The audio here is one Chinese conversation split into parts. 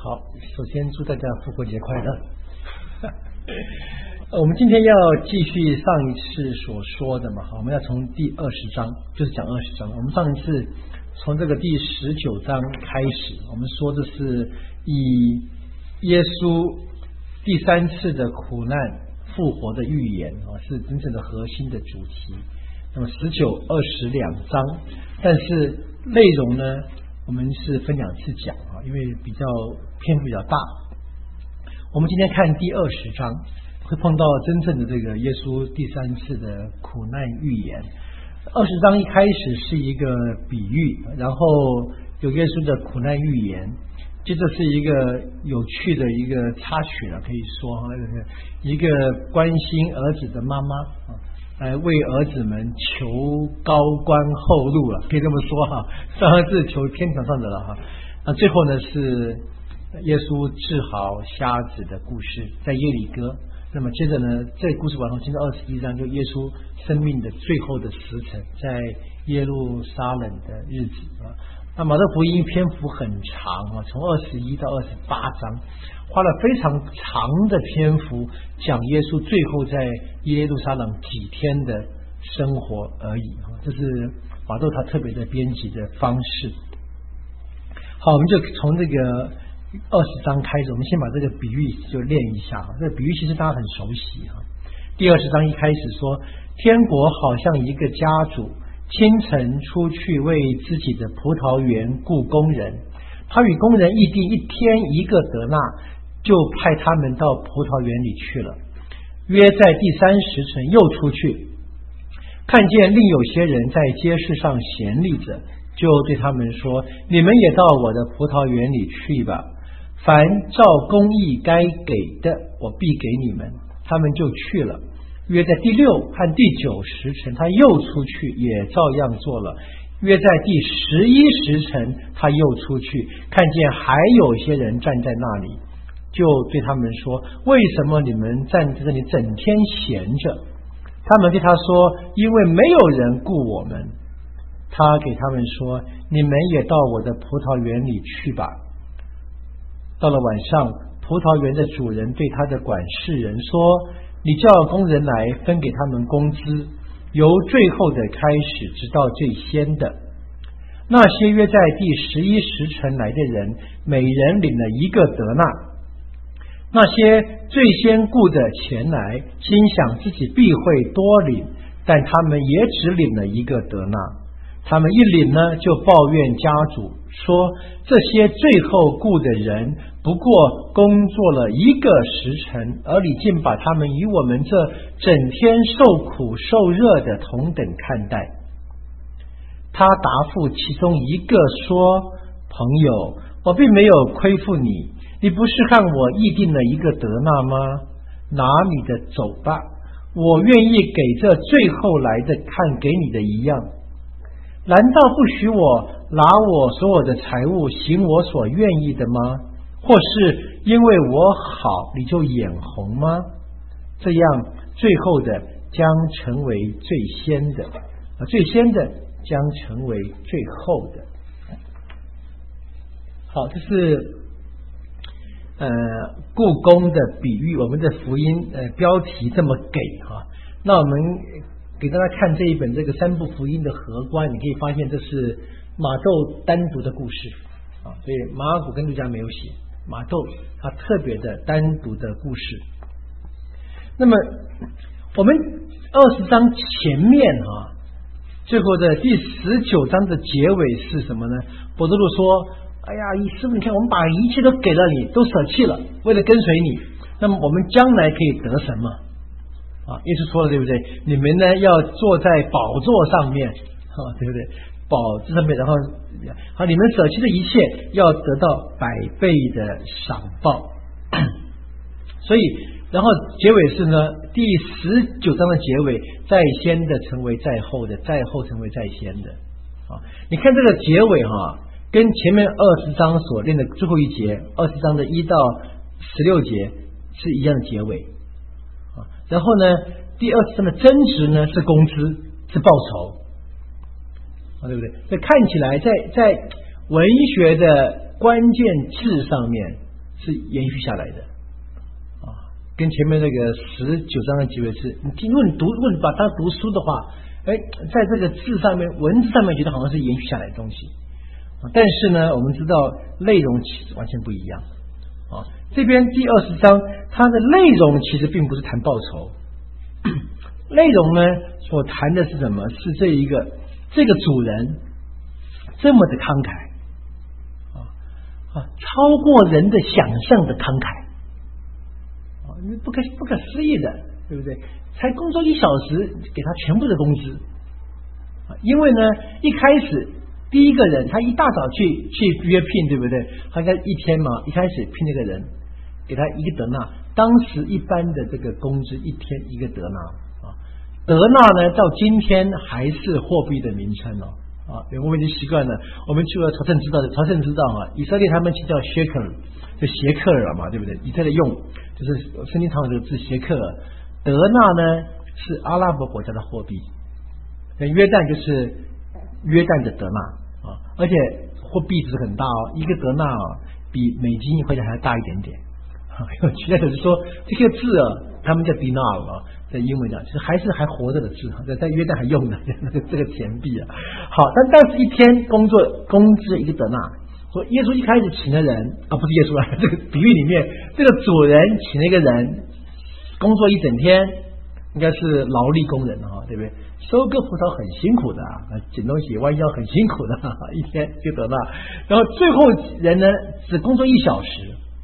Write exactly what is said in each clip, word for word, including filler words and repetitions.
好，首先祝大家复活节快乐。我们今天要继续上一次所说的嘛，我们要从第二十章，就是讲二十章。我们上一次从这个第十九章开始，我们说的是以耶稣第三次的苦难复活的预言啊，是真正的核心的主题。那么十九、二十两章，但是内容呢，我们是分两次讲啊，因为比较篇幅比较大。我们今天看第二十章，会碰到真正的这个耶稣第三次的苦难预言。二十章一开始是一个比喻，然后有耶稣的苦难预言，接着是一个有趣的一个插曲了，可以说哈，一个关心儿子的妈妈啊，来为儿子们求高官厚禄了，可以这么说哈，当然是求天堂上的了哈。那最后呢是耶稣治好瞎子的故事，在耶里哥。那么接着呢，这故事完后，进到二十一章，就耶稣生命的最后的时辰，在耶路撒冷的日子啊。那马太福音篇幅很长啊，从二十一到二十八章，花了非常长的篇幅讲耶稣最后在耶路撒冷几天的生活而已啊。这是马窦他特别的编辑的方式。好，我们就从这个二十章开始，我们先把这个比喻就练一下。这个比喻其实大家很熟悉哈。第二十章一开始说，天国好像一个家主清晨出去为自己的葡萄园雇工人，他与工人议定一天一个德纳，就派他们到葡萄园里去了。约在第三时辰又出去，看见另有些人在街市上闲立着，就对他们说，你们也到我的葡萄园里去吧，凡照公义该给的，我必给你们。他们就去了。约在第六和第九时辰，他又出去，也照样做了。约在第十一时辰，他又出去，看见还有些人站在那里，就对他们说，为什么你们站在这里整天闲着？他们对他说，因为没有人雇我们。他给他们说，你们也到我的葡萄园里去吧。到了晚上，葡萄园的主人对他的管事人说，你叫工人来分给他们工资，由最后的开始直到最先的。那些约在第十一时辰来的人，每人领了一个德纳。那些最先雇的前来，心想自己必会多领，但他们也只领了一个德纳。他们一领呢，就抱怨家主，说这些最后雇的人不过工作了一个时辰，而你竟把他们与我们这整天受苦受热的同等看待。他答复其中一个说，朋友，我并没有亏负你，你不是看我议定了一个德纳吗？拿你的走吧，我愿意给这最后来的看给你的一样。难道不许我拿我所有的财物行我所愿意的吗？或是因为我好你就眼红吗？这样最后的将成为最先的，最先的将成为最后的。好，这是呃雇工的比喻，我们的福音呃标题这么给哈。那我们给大家看这一本这个三部福音的合观，你可以发现这是马窦单独的故事啊，所以马尔谷跟路加没有写，马窦他特别的单独的故事。那么我们二十章前面啊，最后的第十九章的结尾是什么呢？伯多禄说，哎呀，师父，你看我们把一切都给了你，都舍弃了，为了跟随你，那么我们将来可以得什么啊？耶稣说了，对不对？你们呢要坐在宝座上面啊，对不对？宝座上面，然后好，你们舍弃的一切要得到百倍的赏报。所以，然后结尾是呢，第十九章的结尾，在先的成为在后的，在后成为在先的啊。你看这个结尾哈，跟前面二十章所练的最后一节，二十章的一到十六节是一样的结尾。然后呢，第二十章的真值呢是工资，是报酬啊，对不对？所以看起来在在文学的关键字上面是延续下来的啊，跟前面那个十九章的结尾是，你如果你读，如果你把它读书的话，哎，在这个字上面、文字上面，觉得好像是延续下来的东西，但是呢，我们知道内容其实完全不一样啊。这边第二十章，它的内容其实并不是谈报仇，内容呢所谈的是什么？是这一个这个主人这么的慷慨啊啊，超过人的想象的慷慨啊，不可不可思议的，对不对？才工作一小时，给他全部的工资啊！因为呢，一开始第一个人他一大早去去约聘，对不对？他应该一天嘛，一开始聘那个人，给他一个德纳，当时一般的这个工资一天一个德纳啊，德纳呢到今天还是货币的名称哦啊，我们已经习惯了，我们去了朝圣知道的，朝圣知道啊，以色列他们就叫谢克尔，就谢克尔嘛，对不对？以色列用就是圣经常有这个字谢克尔。德纳呢是阿拉伯国家的货币，约旦就是约旦的德纳啊，而且货币值很大哦，一个德纳啊比美金一块钱还要大一点点。有趣的就是说这个字啊，他们叫 dinar 啊，在英文讲，其实还是还活着的字，在在约旦还用的这个钱币啊。好，但但是一天工作工资一个德纳，说耶稣一开始请的人啊，不是耶稣啊，这个比喻里面这个主人请了一个人。工作一整天，应该是劳力工人哈，对不对？收割葡萄很辛苦的啊，捡东西弯腰很辛苦的，一天就得到。然后最后人呢只工作一小时，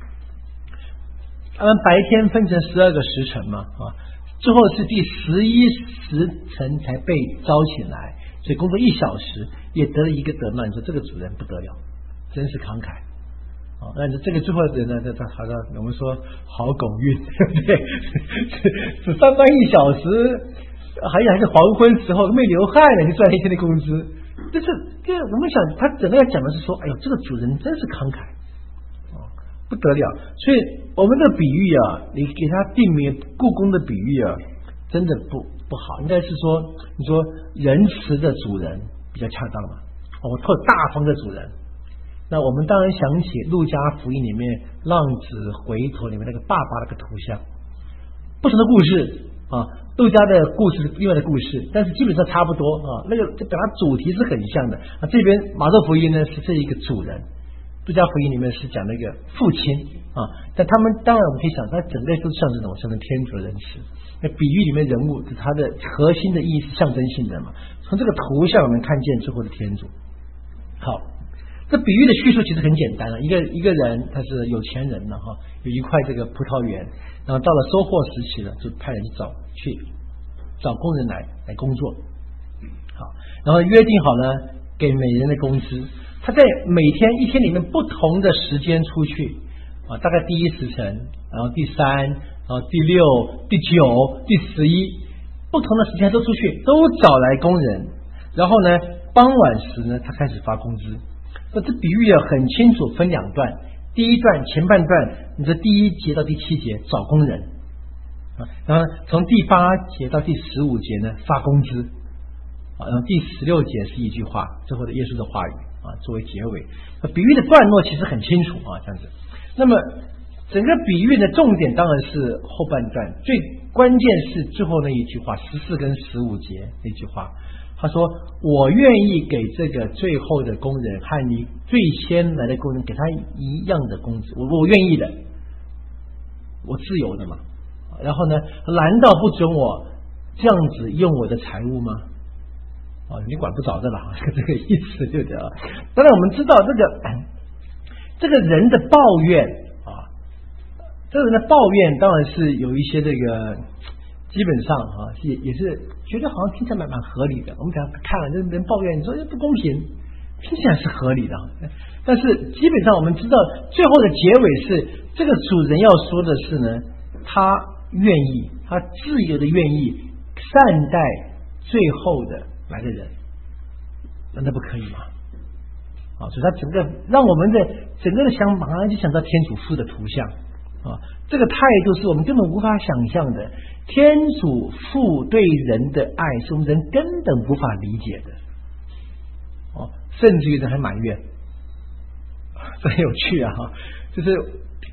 他们白天分成十二个时辰嘛啊，最后是第十一时辰才被招起来，所以工作一小时也得了一个德纳。你说这个主人不得了，真是慷慨。啊，那这个最后的人呢，在他好像我们说好狗运，对不对？只上班一小时，还有还是黄昏时候没流汗呢，就赚了一天的工资。就是这个，我们想他整个要讲的是说，哎呦，这个主人真是慷慨啊，不得了。所以我们的比喻啊，你给他定名故宫的比喻啊，真的不不好，应该是说，你说仁慈的主人比较恰当嘛，哦，特大方的主人。那我们当然想起路加福音里面浪子回头里面那个爸爸那个图像，不同的故事啊，路加的故事是另外的故事，但是基本上差不多啊，那个表达主题是很像的啊。这边马太福音呢是这一个主人，路加福音里面是讲那个父亲啊，但他们当然我们可以想，它整个都像这种象征天主的仁慈。那比喻里面人物它的核心的意义是象征性的嘛，从这个图像我们看见最后的天主。好。这比喻的叙述其实很简单了，一个一个人他是有钱人了哈，有一块这个葡萄园，然后到了收获时期了，就派人去找去找工人来来工作，好，然后约定好了给每人的工资，他在每天一天里面不同的时间出去啊，大概第一时辰，然后第三，然后第六、第九、第十一，不同的时间都出去，都找来工人，然后呢，傍晚时呢，他开始发工资。那这比喻啊很清楚，分两段。第一段前半段，你这第一节到第七节找工人啊，然后从第八节到第十五节呢发工资啊，然后第十六节是一句话，最后的耶稣的话语啊作为结尾。比喻的段落其实很清楚啊，这样子。那么整个比喻的重点当然是后半段，最关键是最后那一句话，十四跟十五节那句话。他说我愿意给这个最后的工人和你最先来的工人给他一样的工资，我我愿意的，我自由的嘛。然后呢，难道不准我这样子用我的财物吗？啊，你管不着的啦，这个意思对不对啊？当然我们知道这个这个人的抱怨啊，这个人的抱怨当然是有一些这个基本上啊也也是觉得好像听起来蛮蛮合理的。我们讲看了这人抱怨，你说不公平，听起来是合理的，但是基本上我们知道最后的结尾是这个主人要说的是呢，他愿意，他自由的愿意善待最后的来的人，难道不可以吗？啊，所以他整个让我们的整个的想马上就想到天主父的图像啊，这个态度是我们根本无法想象的。天主父对人的爱是我们人根本无法理解的，哦，甚至于人还埋怨，很有趣啊！就是看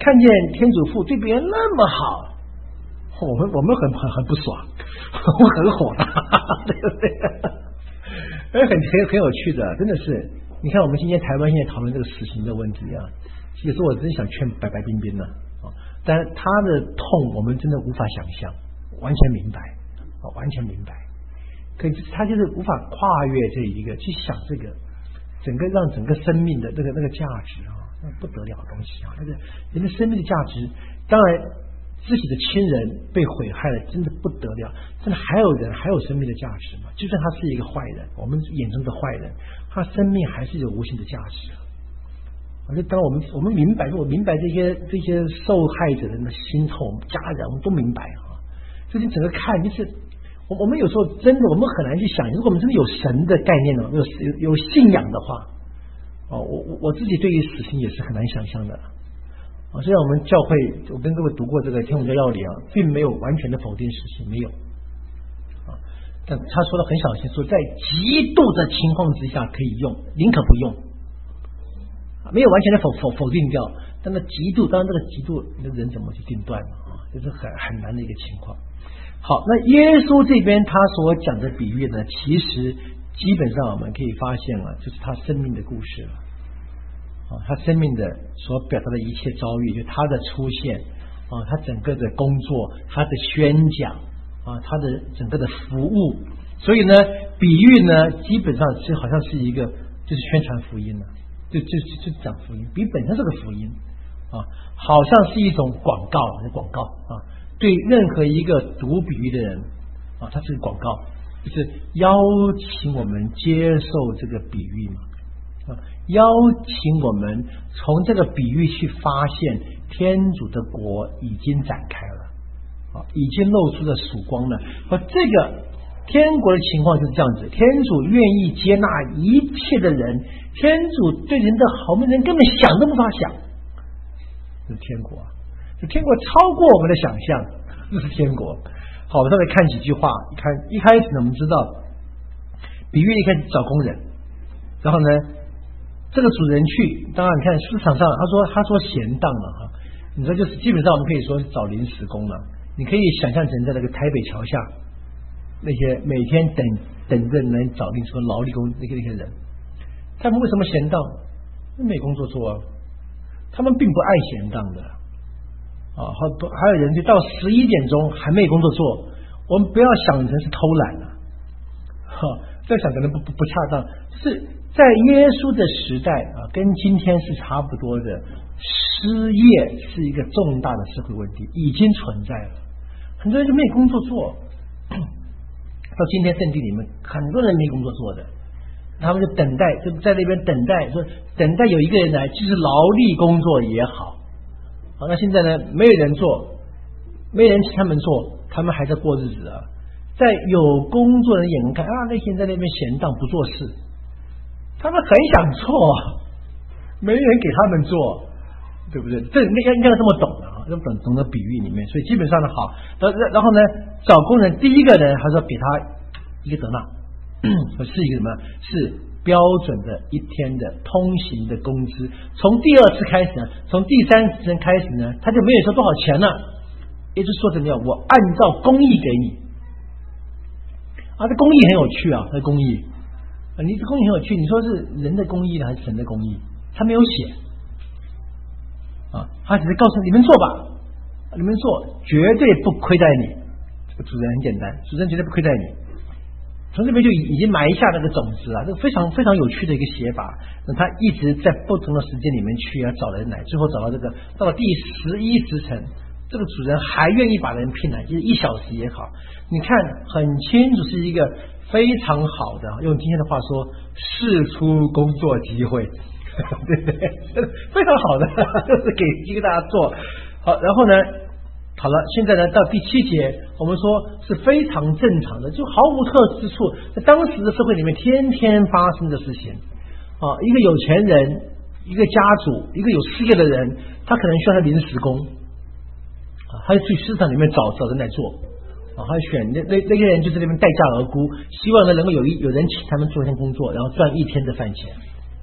看见天主父对别人那么好，我们我们很很很不爽，我们很火大，对不对？很很很有趣的，真的是。你看我们今天台湾现在讨论这个死刑的问题啊，其实我真想劝白白冰冰呢，但他的痛我们真的无法想象，完全明白，完全明白。可是他就是无法跨越这一个去想这个整个让整个生命的那个那个价值啊，那不得了的东西啊，那个人的生命的价值，当然自己的亲人被毁害了，真的不得了，真的还有人还有生命的价值吗？就算他是一个坏人，我们眼中的坏人，他生命还是有无形的价值。而且当我们我们明白，我明白这些这些受害者的心痛，家人我们都明白啊。所以你整个看就是。我我们有时候真的我们很难去想，如果我们真的有神的概念呢，有有有信仰的话，哦，我我我自己对于死刑也是很难想象的。啊，虽然我们教会，我跟各位读过这个天主教要理啊，并没有完全的否定死刑，没有。啊，但他说的很小心，说在极度的情况之下可以用，宁可不用。啊，没有完全的否否否定掉，但那极度，当然这个极度，那人怎么去定断呢？啊，这是很很难的一个情况。好，那耶稣这边他所讲的比喻呢，其实基本上我们可以发现了，就是他生命的故事了。啊，他生命的所表达的一切遭遇，就他的出现啊，他整个的工作，他的宣讲啊，他的整个的服务，所以呢，比喻呢，基本上是好像是一个就是宣传福音了，就就就就讲福音，比喻本身是个福音啊，好像是一种广告，广告啊。对任何一个读比喻的人啊，它是个广告，就是邀请我们接受这个比喻嘛，啊，邀请我们从这个比喻去发现天主的国已经展开了，啊，已经露出了曙光了。而这个天国的情况就是这样子，天主愿意接纳一切的人，天主对人的好，我们人根本想都无法想，这是天国。这天国超过我们的想象，这是天国。好，我们再来看几句话。看一开始呢，我们知道比喻一开始找工人，然后呢，这个主人去，当然你看市场上他说他说闲荡了哈，你说就是基本上我们可以说是找临时工了。你可以想象成在那个台北桥下那些每天等等着能找临时工劳力工那些那些人，他们为什么闲荡？没工作做啊，他们并不爱闲荡的。啊，还还有人就到十一点钟还没有工作做，我们不要想成是偷懒了，哈，这样想可能不不不恰当。是在耶稣的时代啊，跟今天是差不多的，失业是一个重大的社会问题，已经存在了，很多人就没有工作做。到今天圣地里面，很多人没工作做的，他们就等待，就在那边等待，说等待有一个人来，就是劳力工作也好。好，那现在呢，没有人做，没人请他们做，他们还在过日子啊。在有工作人眼中看啊，那些人在那边闲荡不做事，他们很想做，没人给他们做，对不对？这应该应该这么懂的啊，这么懂懂得比喻里面，所以基本上呢，好，然后呢，找工人第一个人还说给他一个德纳，是一个什么？是标准的一天的通行的工资。从第二次开始呢，从第三次开始呢，他就没有说多少钱了，也就是说怎么样，我按照公义给你啊，这公义很有趣啊，这公义啊，你这公义很有趣，你说是人的公义呢还是神的公义？他没有写啊，他只是告诉你们做吧，你们做绝对不亏待你。这个主人很简单，主人绝对不亏待你。从这边就已经埋下那个种子啊，这个非常非常有趣的一个写法。那他一直在不同的时间里面去要找人来，最后找到这个到了第十一时辰，这个主人还愿意把人聘来，就是一小时也好。你看很清楚是一个非常好的，用今天的话说，释出工作机会，对不对？非常好的，就是给一个大家做好。然后呢？好了，现在呢到第七节，我们说是非常正常的，就毫无特之处，在当时的社会里面天天发生的事情啊。一个有钱人，一个家主，一个有事业的人，他可能需要他临时工啊，他就去市场里面找找人来做啊，他选那那那些人就在那边待价而沽，希望呢能够有一有人请他们做一天工作，然后赚一天的饭钱。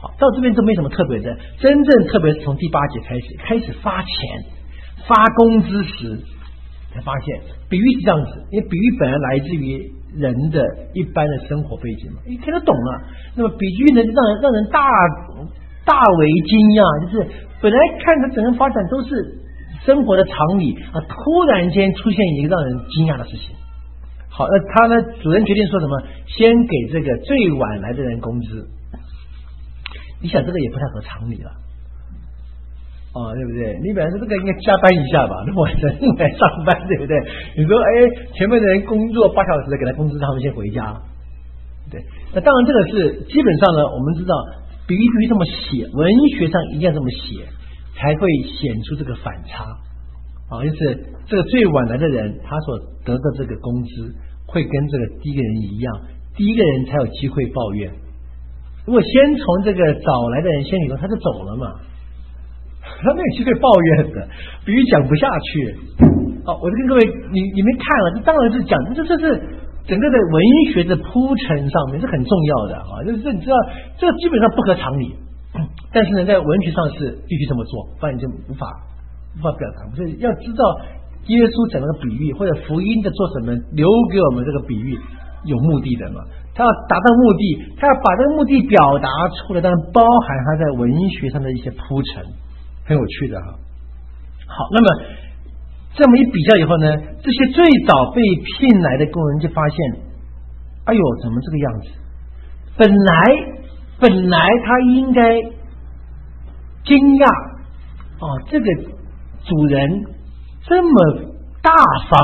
好，到这边都没什么特别的，真正特别是从第八节开始，开始发钱发工资时，才发现比喻是这样子，因为比喻本来来自于人的一般的生活背景嘛，你听得懂啊。那么比喻呢，让人让人大大为惊讶，就是本来看着整个发展都是生活的常理啊，突然间出现一个让人惊讶的事情。好，那他呢，主人决定说什么？先给这个最晚来的人工资。你想这个也不太合常理了。哦，对不对？你本来说这个应该加班一下吧，那晚上来上班，对不对？你说，哎，前面的人工作八小时的，给他工资，他们先回家。对，那当然这个是基本上呢，我们知道比喻必须这么写，文学上一定要这么写，才会显出这个反差。啊，就是这个最晚来的人，他所得的这个工资会跟这个第一个人一样，第一个人才有机会抱怨。如果先从这个早来的人先领工，他就走了嘛。他没有机会抱怨的，比喻讲不下去。哦，我就跟各位，你你们看了，这当然是讲，这这是整个的文学的铺陈上面是很重要的啊。就是你知道，这个基本上不合常理，但是呢，在文学上是必须这么做，不然你就无法无法表达。所以要知道耶稣讲那个比喻，或者福音的做什么，留给我们这个比喻有目的的嘛。他要达到目的，他要把这个目的表达出来，当然包含他在文学上的一些铺陈。很有趣的哈。好，那么这么一比较以后呢，这些最早被聘来的工人就发现，哎呦，怎么这个样子？本来本来他应该惊讶哦，这个主人这么大方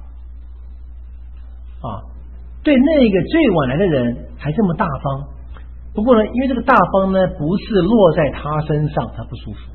啊，对那个最晚来的人还这么大方。不过呢，因为这个大方呢，不是落在他身上，他不舒服。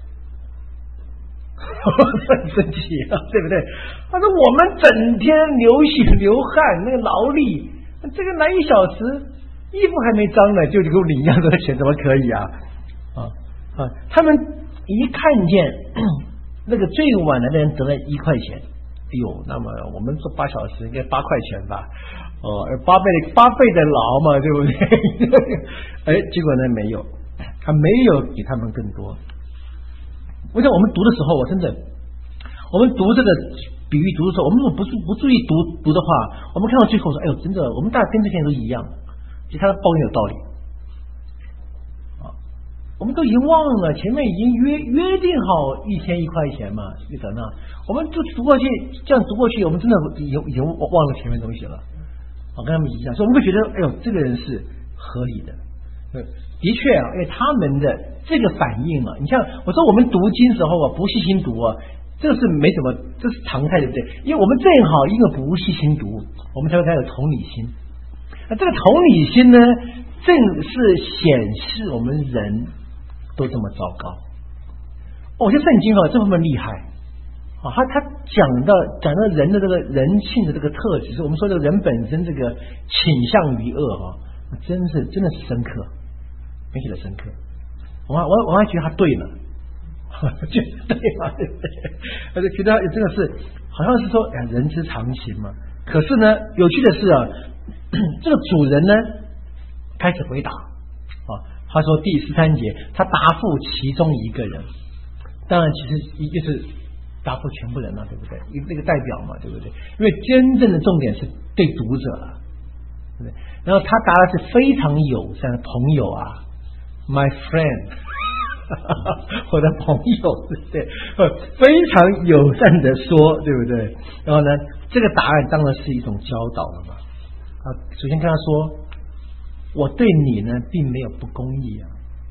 很生气啊，对不对？他说我们整天流血流汗，那个劳力，这个来一小时，衣服还没脏呢，就给我领一样多的钱，怎么可以啊？啊啊！他们一看见那个最晚来的人得了一块钱，哎呦，那么我们做八小时应该八块钱吧？哦，八倍的八倍的劳嘛，对不对？哎，结果呢没有，他没有比他们更多。我想我们读的时候，我真的，我们读这个比喻读的时候，我们如果不注不注意读读的话，我们看到最后说，哎呦，真的，我们大家跟这些人都一样，其实他的抱怨有道理啊，我们都已经忘了前面已经约约定好一天一块钱嘛，一个那，我们就读过去，这样读过去，我们真的已经已经忘了前面东西了，啊，跟他们一样，所以我们会觉得，哎呦，这个人是合理的。的确啊，因为他们的这个反应啊，你像我说我们读经时候啊，不细心读啊，这个是没什么，这是常态，对不对？因为我们正好因为不细心读，我们才会才有同理心。那这个同理心呢，正是显示我们人都这么糟糕。哦，我觉得圣经啊这方面厉害啊，他他讲到讲到人的这个人性的这个特质，是我们说这个人本身这个倾向于恶啊，真是真的是深刻。很写的深刻，我我我还觉得他对了，觉得对嘛，对不对？而且觉得真的是好像是说，哎，人之常情嘛。可是呢，有趣的是啊，这个主人呢开始回答啊，他说第十三节，他答复其中一个人，当然其实一就是答复全部人了，对不对？一那个代表嘛，对不对？因为真正的重点是对读者了，对不对？然后他答的是非常友善的朋友啊。My friend， 我的朋友，对不对？非常友善的说，对不对？然后呢，这个答案当然是一种教导了嘛。啊，首先跟他说，我对你呢并没有不公义啊，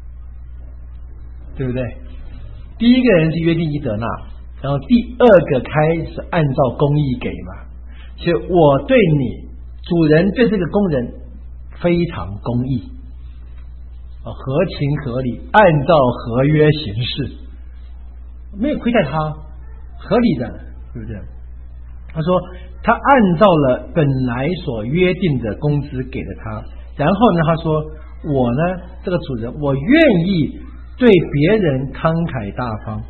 对不对？第一个人是约定伊德纳，然后第二个开始按照公义给嘛。所以我对你，主人对这个工人非常公义。合情合理，按照合约行事，没有亏待他，合理的，对不对？他说他按照了本来所约定的工资给了他，然后呢，他说我呢，这个主人，我愿意对别人慷慨大方，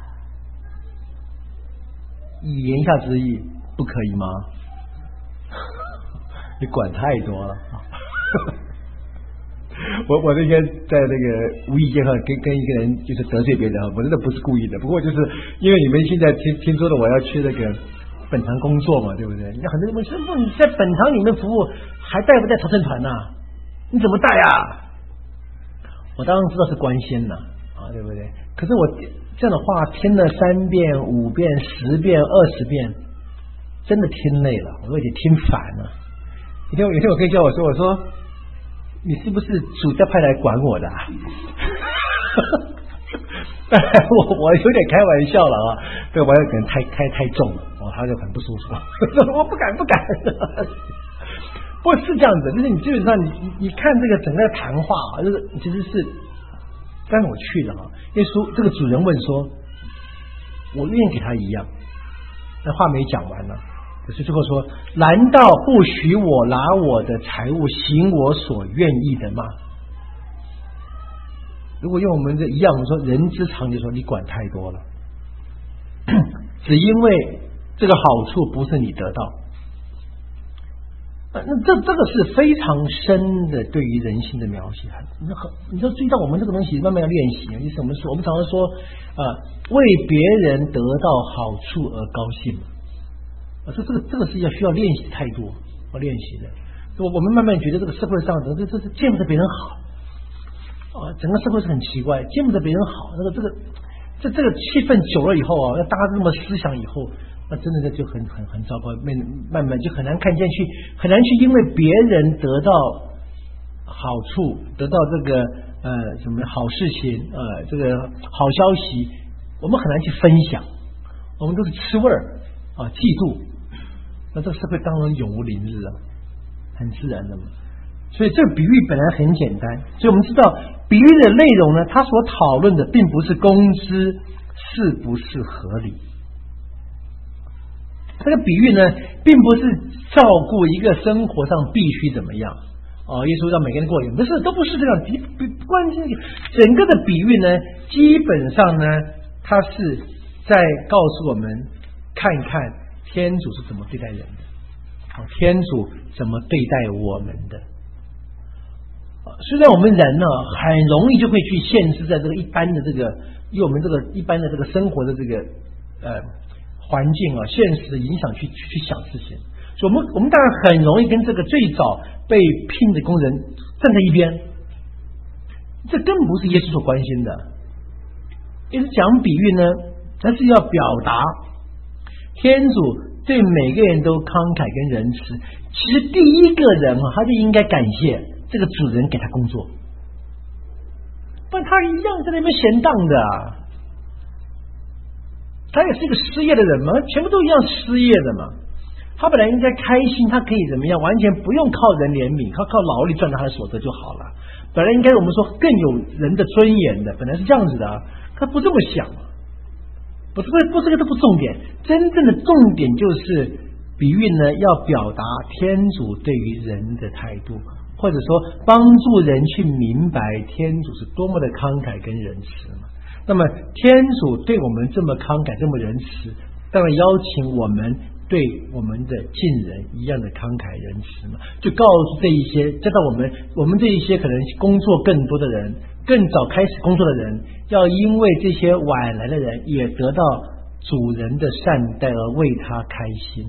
以言下之意，不可以吗？你管太多了。 我我那天在那个无意间哈，跟跟一个人就是得罪别人哈，我真的不是故意的。不过就是因为你们现在听听说的，我要去那个本堂工作嘛，对不对？那很多人问师父，你在本堂里面服务，还带不带朝圣团呐、啊？你怎么带啊？我当然知道是关心了啊，对不对？可是我这样的话听了三遍、五遍、十遍、二十遍，真的听累了，我都已经听烦了。有天有天我可以叫我说，我说你是不是主在派来管我的、啊？我我有点开玩笑了啊，对，我可能太太太重了，哦，他就很不舒服，我不敢不敢。不是这样子，就是你基本上你你你看这个整个谈话啊，就是其实是刚才我去的啊，耶稣这个主人问说，我愿意给他一样，那话没讲完呢，可是最后说，难道不许我拿我的财物行我所愿意的吗？如果用我们这一样，我们说人之常就说你管太多了，只因为这个好处不是你得到。那这这个是非常深的对于人性的描写，你说你说注意到我们这个东西慢慢要练习，就是我们说我们常常说啊、呃，为别人得到好处而高兴啊，这这个这个是要需要练习太多要练习的。我我们慢慢觉得这个社会上这这这是见不得别人好啊，整个社会是很奇怪，见不得别人好，那个这个这这个气氛久了以后啊，要大家这么思想以后。那真的就很很很糟糕，慢慢慢就很难看见去，很难去因为别人得到好处，得到这个呃什么好事情，呃这个好消息，我们很难去分享，我们都是吃味儿啊，嫉妒，那这个社会当然永无宁日啊，很自然的嘛。所以这个比喻本来很简单，所以我们知道比喻的内容呢，它所讨论的并不是工资是不是合理。这个比喻呢，并不是照顾一个生活上必须怎么样哦，耶稣让每个人过瘾，不是，都不是这样。比比关键整个的比喻呢，基本上呢，它是在告诉我们看一看天主是怎么对待人的，哦，天主怎么对待我们的。虽然我们人呢，很容易就会去限制在这个一般的这个，以我们这个一般的这个生活的这个呃。环境啊，现实的影响去去去想事情，所以我们我们当然很容易跟这个最早被聘的工人站在一边，这根本不是耶稣所关心的。耶稣讲比喻呢，他是要表达天主对每个人都慷慨跟仁慈。其实第一个人啊，他就应该感谢这个主人给他工作，不然他一样在那边闲荡的啊。他也是一个失业的人嘛，全部都一样失业的嘛。他本来应该开心，他可以怎么样？完全不用靠人怜悯，他靠劳力赚到他的所得就好了。本来应该我们说更有人的尊严的，本来是这样子的啊，他不这么想，不是不这个都不重点，真正的重点就是比喻呢，要表达天主对于人的态度，或者说帮助人去明白天主是多么的慷慨跟仁慈嘛。那么天主对我们这么慷慨这么仁慈，当然邀请我们对我们的近人一样的慷慨仁慈嘛，就告诉这一些知道我们我们这一些可能工作更多的人，更早开始工作的人，要因为这些晚来的人也得到主人的善待而为他开心。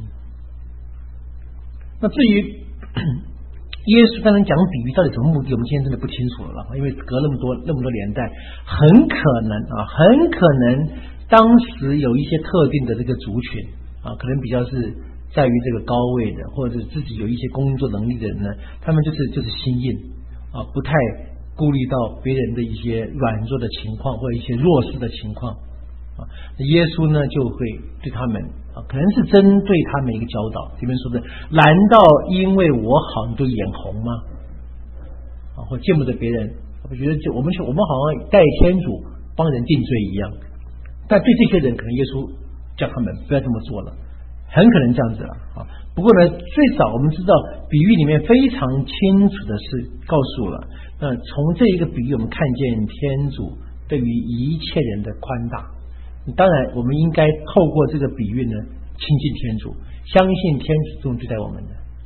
那至于耶稣刚才讲比喻到底什么目的，我们今天真的不清楚了，因为隔那么多那么多年代，很可能啊，很可能当时有一些特定的这个族群啊，可能比较是在于这个高位的，或者是自己有一些工作能力的人呢，他们就是就是心硬啊，不太顾虑到别人的一些软弱的情况或者一些弱势的情况啊，耶稣呢就会对他们啊，可能是针对他们一个教导。这边说的，难道因为我好你就眼红吗？啊，或见不得别人，我觉得就我们我们好像代天主帮人定罪一样。但对这些人，可能耶稣叫他们不要这么做了，很可能这样子了啊。不过呢，最早我们知道比喻里面非常清楚的是告诉了，那从这一个比喻我们看见天主对于一切人的宽大。当然我们应该透过这个比喻呢亲近天主，相信天主这种对待我们的。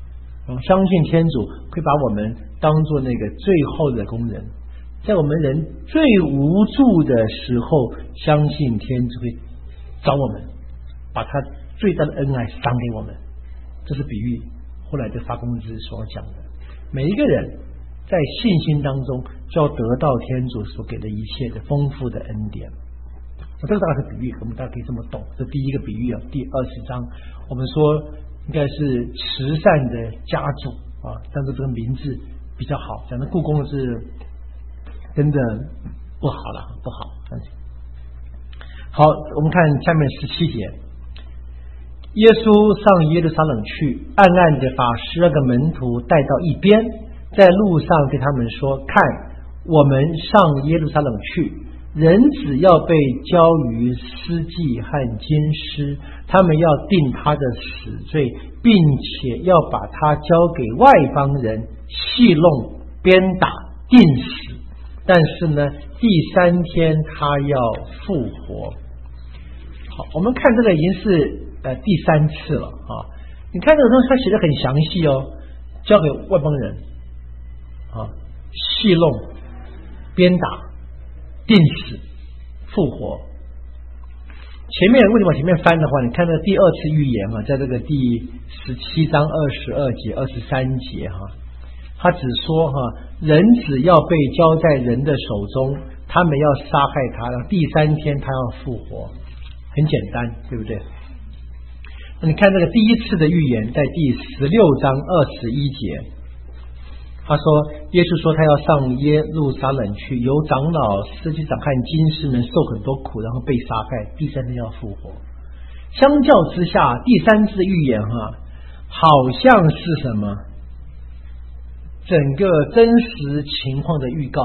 相信天主会把我们当作那个最后的工人，在我们人最无助的时候，相信天主会找我们，把他最大的恩爱赏给我们。这是比喻后来的发工资所讲的，每一个人在信心当中就要得到天主所给的一切的丰富的恩典。这个大概是比喻，我们大家可以这么懂。这第一个比喻啊，第二十章我们说应该是慈善的家主啊，但是这个名字比较好，讲的故宫是真的不好了，不好。好，我们看下面十七节，耶稣上耶路撒冷去，暗暗的把十二个门徒带到一边，在路上对他们说：看，我们上耶路撒冷去，人子要被交于司祭和监师，他们要定他的死罪，并且要把他交给外邦人戏弄、鞭打、钉死。但是呢，第三天他要复活。好，我们看这个已经是呃第三次了啊！你看这个东西，他写的很详细哦，交给外邦人啊，戏弄、鞭打、钉死、复活。前面为什么前面翻的话，你看这第二次预言啊，在这个第十七章二十二节、二十三节哈、啊，他只说哈、啊，人子要被交在人的手中，他们要杀害他，然后第三天他要复活，很简单，对不对？那你看这个第一次的预言，在第十六章二十一节。他说，耶稣说他要上耶路撒冷去，由长老、司祭长和经师们受很多苦，然后被杀害，第三天要复活。相较之下，第三次预言哈，好像是什么？整个真实情况的预告，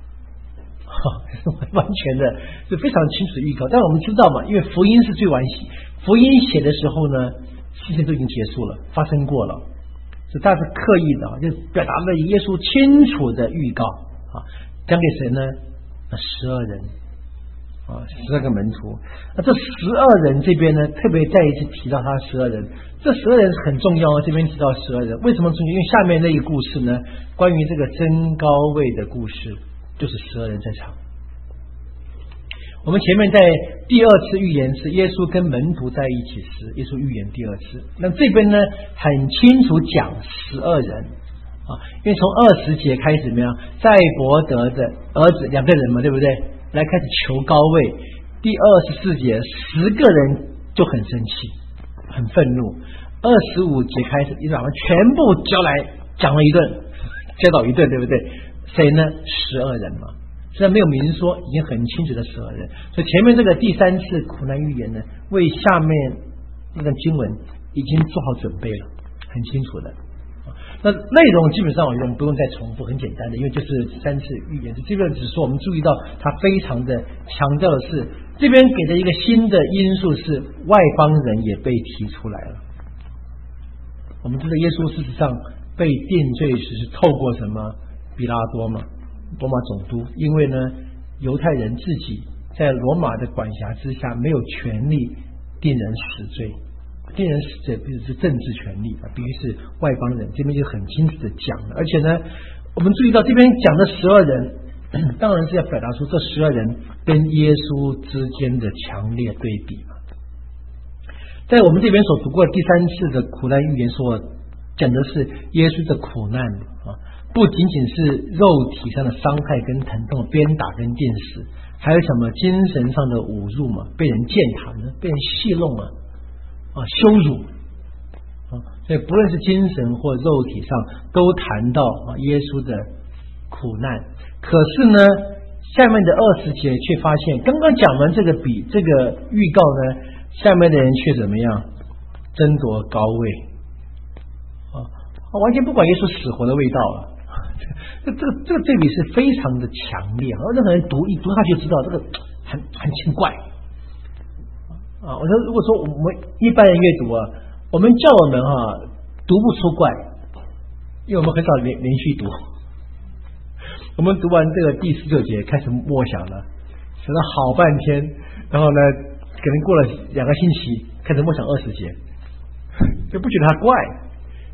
完全的是非常清楚的预告。但我们知道嘛，因为福音是最完写，福音写的时候呢，事情都已经结束了，发生过了。所以他是刻意的，就表达了耶稣清楚的预告啊，讲给谁呢？十二人啊，十二个门徒。那这十二人这边呢，特别再一次提到他十二人，这十二人很重要哦。这边提到十二人，为什么重要？因为下面那个故事呢，关于这个真高位的故事，就是十二人在场。我们前面在第二次预言是耶稣跟门徒在一起时，耶稣预言第二次。那这边呢，很清楚讲十二人啊，因为从二十节开始怎么样，赛伯德的儿子两个人嘛，对不对？来开始求高位。第二十四节十个人就很生气，很愤怒。二十五节开始，一早上全部叫来讲了一顿，教导一顿，对不对？谁呢？十二人嘛。虽然没有明说，已经很清楚的十二人。所以前面这个第三次苦难预言呢，为下面那个经文已经做好准备了，很清楚的。那内容基本上我们不用再重复，很简单的，因为就是三次预言。这边只是说我们注意到它非常的强调的是，这边给的一个新的因素是外邦人也被提出来了。我们知道耶稣事实上被定罪时是透过什么？比拉多嘛，罗马总督。因为呢，犹太人自己在罗马的管辖之下没有权利定人死罪，定人死罪必须是政治权利，必须是外邦人。这边就很清楚的讲了。而且呢，我们注意到这边讲的十二人，当然是要表达出这十二人跟耶稣之间的强烈对比嘛。在我们这边所读过第三次的苦难预言所讲的是耶稣的苦难啊，不仅仅是肉体上的伤害跟疼痛、鞭打跟钉死，还有什么精神上的侮辱嘛，被人践踏呢，被人戏弄啊，啊羞辱啊，所以不论是精神或肉体上，都谈到啊耶稣的苦难。可是呢，下面的二十节却发现，刚刚讲完这个比这个预告呢，下面的人却怎么样争夺高位啊，完全不管耶稣死活的味道了。这这个这个对比是非常的强烈，任何人读一读他就知道这个很很奇怪啊。我说如果说我们一般人阅读啊，我们叫我们哈、啊、读不出怪，因为我们很少连连续读。我们读完这个第十九节开始默想了，想了好半天，然后呢，可能过了两个星期开始默想二十节，就不觉得它怪。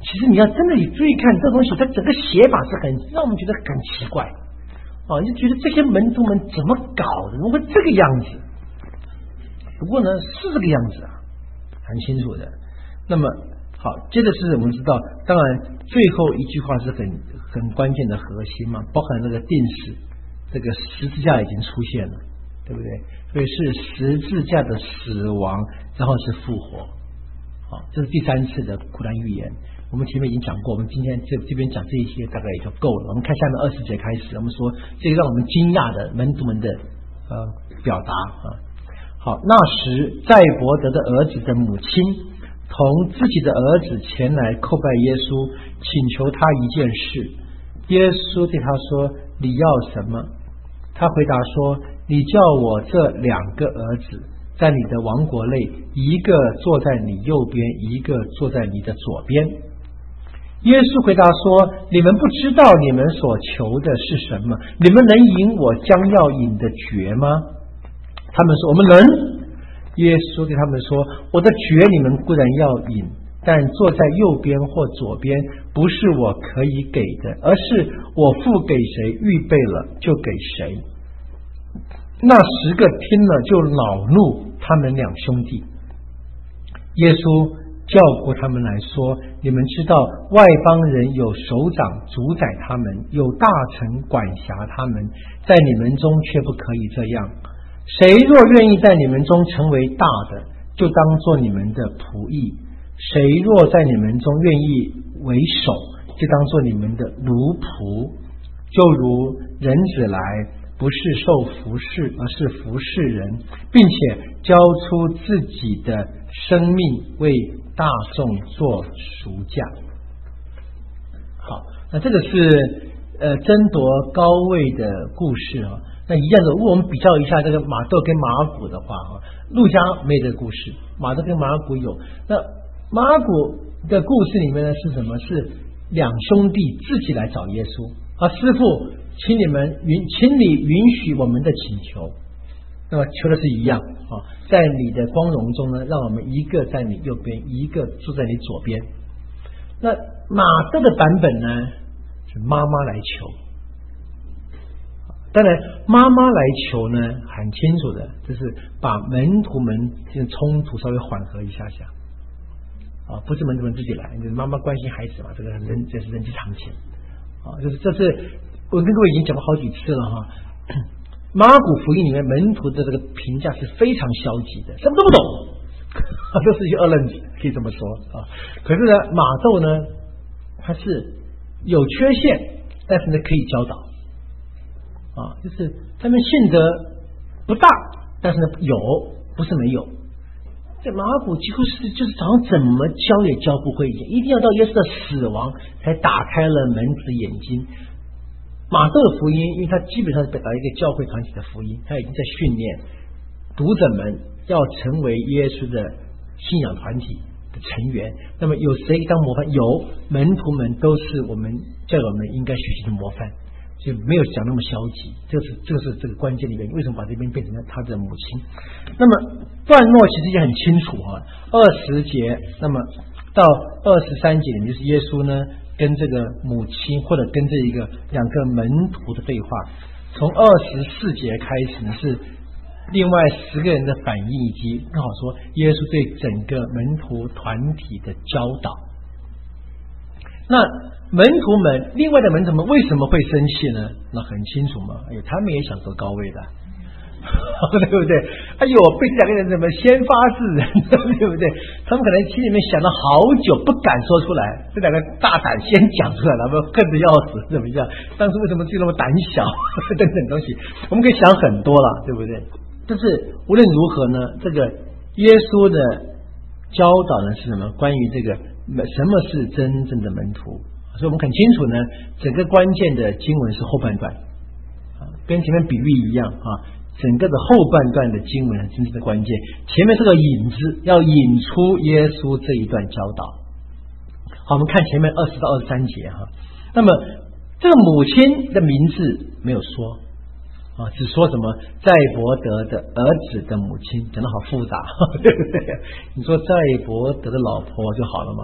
其实你要真的你注意看这东西，它整个写法是很让我们觉得很奇怪啊，你就觉得这些门徒们怎么搞的，怎么会这个样子？不过呢，是这个样子啊，很清楚的。那么好，接着是我们知道，当然最后一句话是很很关键的核心嘛，包含这个定死，这个十字架已经出现了，对不对？所以是十字架的死亡，然后是复活。好，这是第三次的苦难预言。我们前面已经讲过，我们今天这这边讲这一些大概也就够了。我们看下面二十节开始，我们说这个让我们惊讶的门徒们的呃表达啊。好，那时载伯德的儿子的母亲同自己的儿子前来叩拜耶稣，请求他一件事。耶稣对他说：“你要什么？”他回答说：“你叫我这两个儿子在你的王国内，一个坐在你右边，一个坐在你的左边。”耶稣回答说：“你们不知道你们所求的是什么？你们能饮我将要饮的爵吗？”他们说：“我们能。”耶稣对他们说：“我的爵你们固然要饮，但坐在右边或左边不是我可以给的，而是我父给谁预备了就给谁。”那十个听了就恼怒他们两兄弟。耶稣叫过他们来说：“你们知道外邦人有首长主宰他们，有大臣管辖他们，在你们中却不可以这样。谁若愿意在你们中成为大的，就当做你们的仆役；谁若在你们中愿意为首，就当做你们的奴仆。就如人子来，不是受服侍，而是服侍人，并且交出自己的生命为大众做赎价。”好，那这个是呃争夺高位的故事啊。那一样的，如果我们比较一下这个马窦跟马尔谷的话啊，路加没这个故事，马窦跟马尔谷有。那马尔谷的故事里面呢是什么？是两兄弟自己来找耶稣啊，师父，请你们允，请你允许我们的请求。那么求的是一样啊，在你的光荣中呢，让我们一个在你右边，一个坐在你左边。那马窦的版本呢，是妈妈来求。当然，妈妈来求呢，很清楚的，就是把门徒们这个冲突稍微缓和一下下，啊，不是门徒们自己来，就是妈妈关心孩子嘛，这个人这是人之常情，啊，就是这是我跟各位已经讲过好几次了哈。马可福音里面门徒的这个评价是非常消极的，什么都不懂，都是一些二愣子，可以这么说啊。可是呢，马窦呢，他是有缺陷，但是呢可以教导。啊，就是他们性德不大，但是呢有，不是没有。这马可几乎是就是好像怎么教也教不会一样，一定要到耶稣的死亡才打开了门子的眼睛。马窦的福音，因为他基本上是表达一个教会团体的福音，他已经在训练读者们要成为耶稣的信仰团体的成员。那么有谁当模范？有，门徒们都是我们教友们应该学习的模范。就没有讲那么消极，这是这是这个关键里面为什么把这边变成了他的母亲。那么段落其实也很清楚啊，二十节，那么到二十三节就是耶稣呢跟这个母亲或者跟这一个两个门徒的对话。从二十四节开始呢是另外十个人的反应，以及更好说耶稣对整个门徒团体的教导。那门徒们，另外的门徒们为什么会生气呢？那很清楚嘛，哎，他们也想得高位的，对不对？哎呦，被这两个人怎么先发制人，对不对？他们可能心里面想了好久，不敢说出来。这两个大胆先讲出来了，他们恨得要死，怎么样？当初为什么自己那么胆小？等等东西，我们可以想很多了，对不对？但是无论如何呢，这个耶稣的教导呢是什么？关于这个什么是真正的门徒？所以我们很清楚呢，整个关键的经文是后半段啊，跟前面比喻一样啊，整个的后半段的经文真正的关键，前面是个引子，要引出耶稣这一段教导。好，我们看前面二十到二十三节哈。那么这个母亲的名字没有说啊，只说什么载伯德的儿子的母亲，讲得好复杂，对不对？你说载伯德的老婆就好了嘛哈。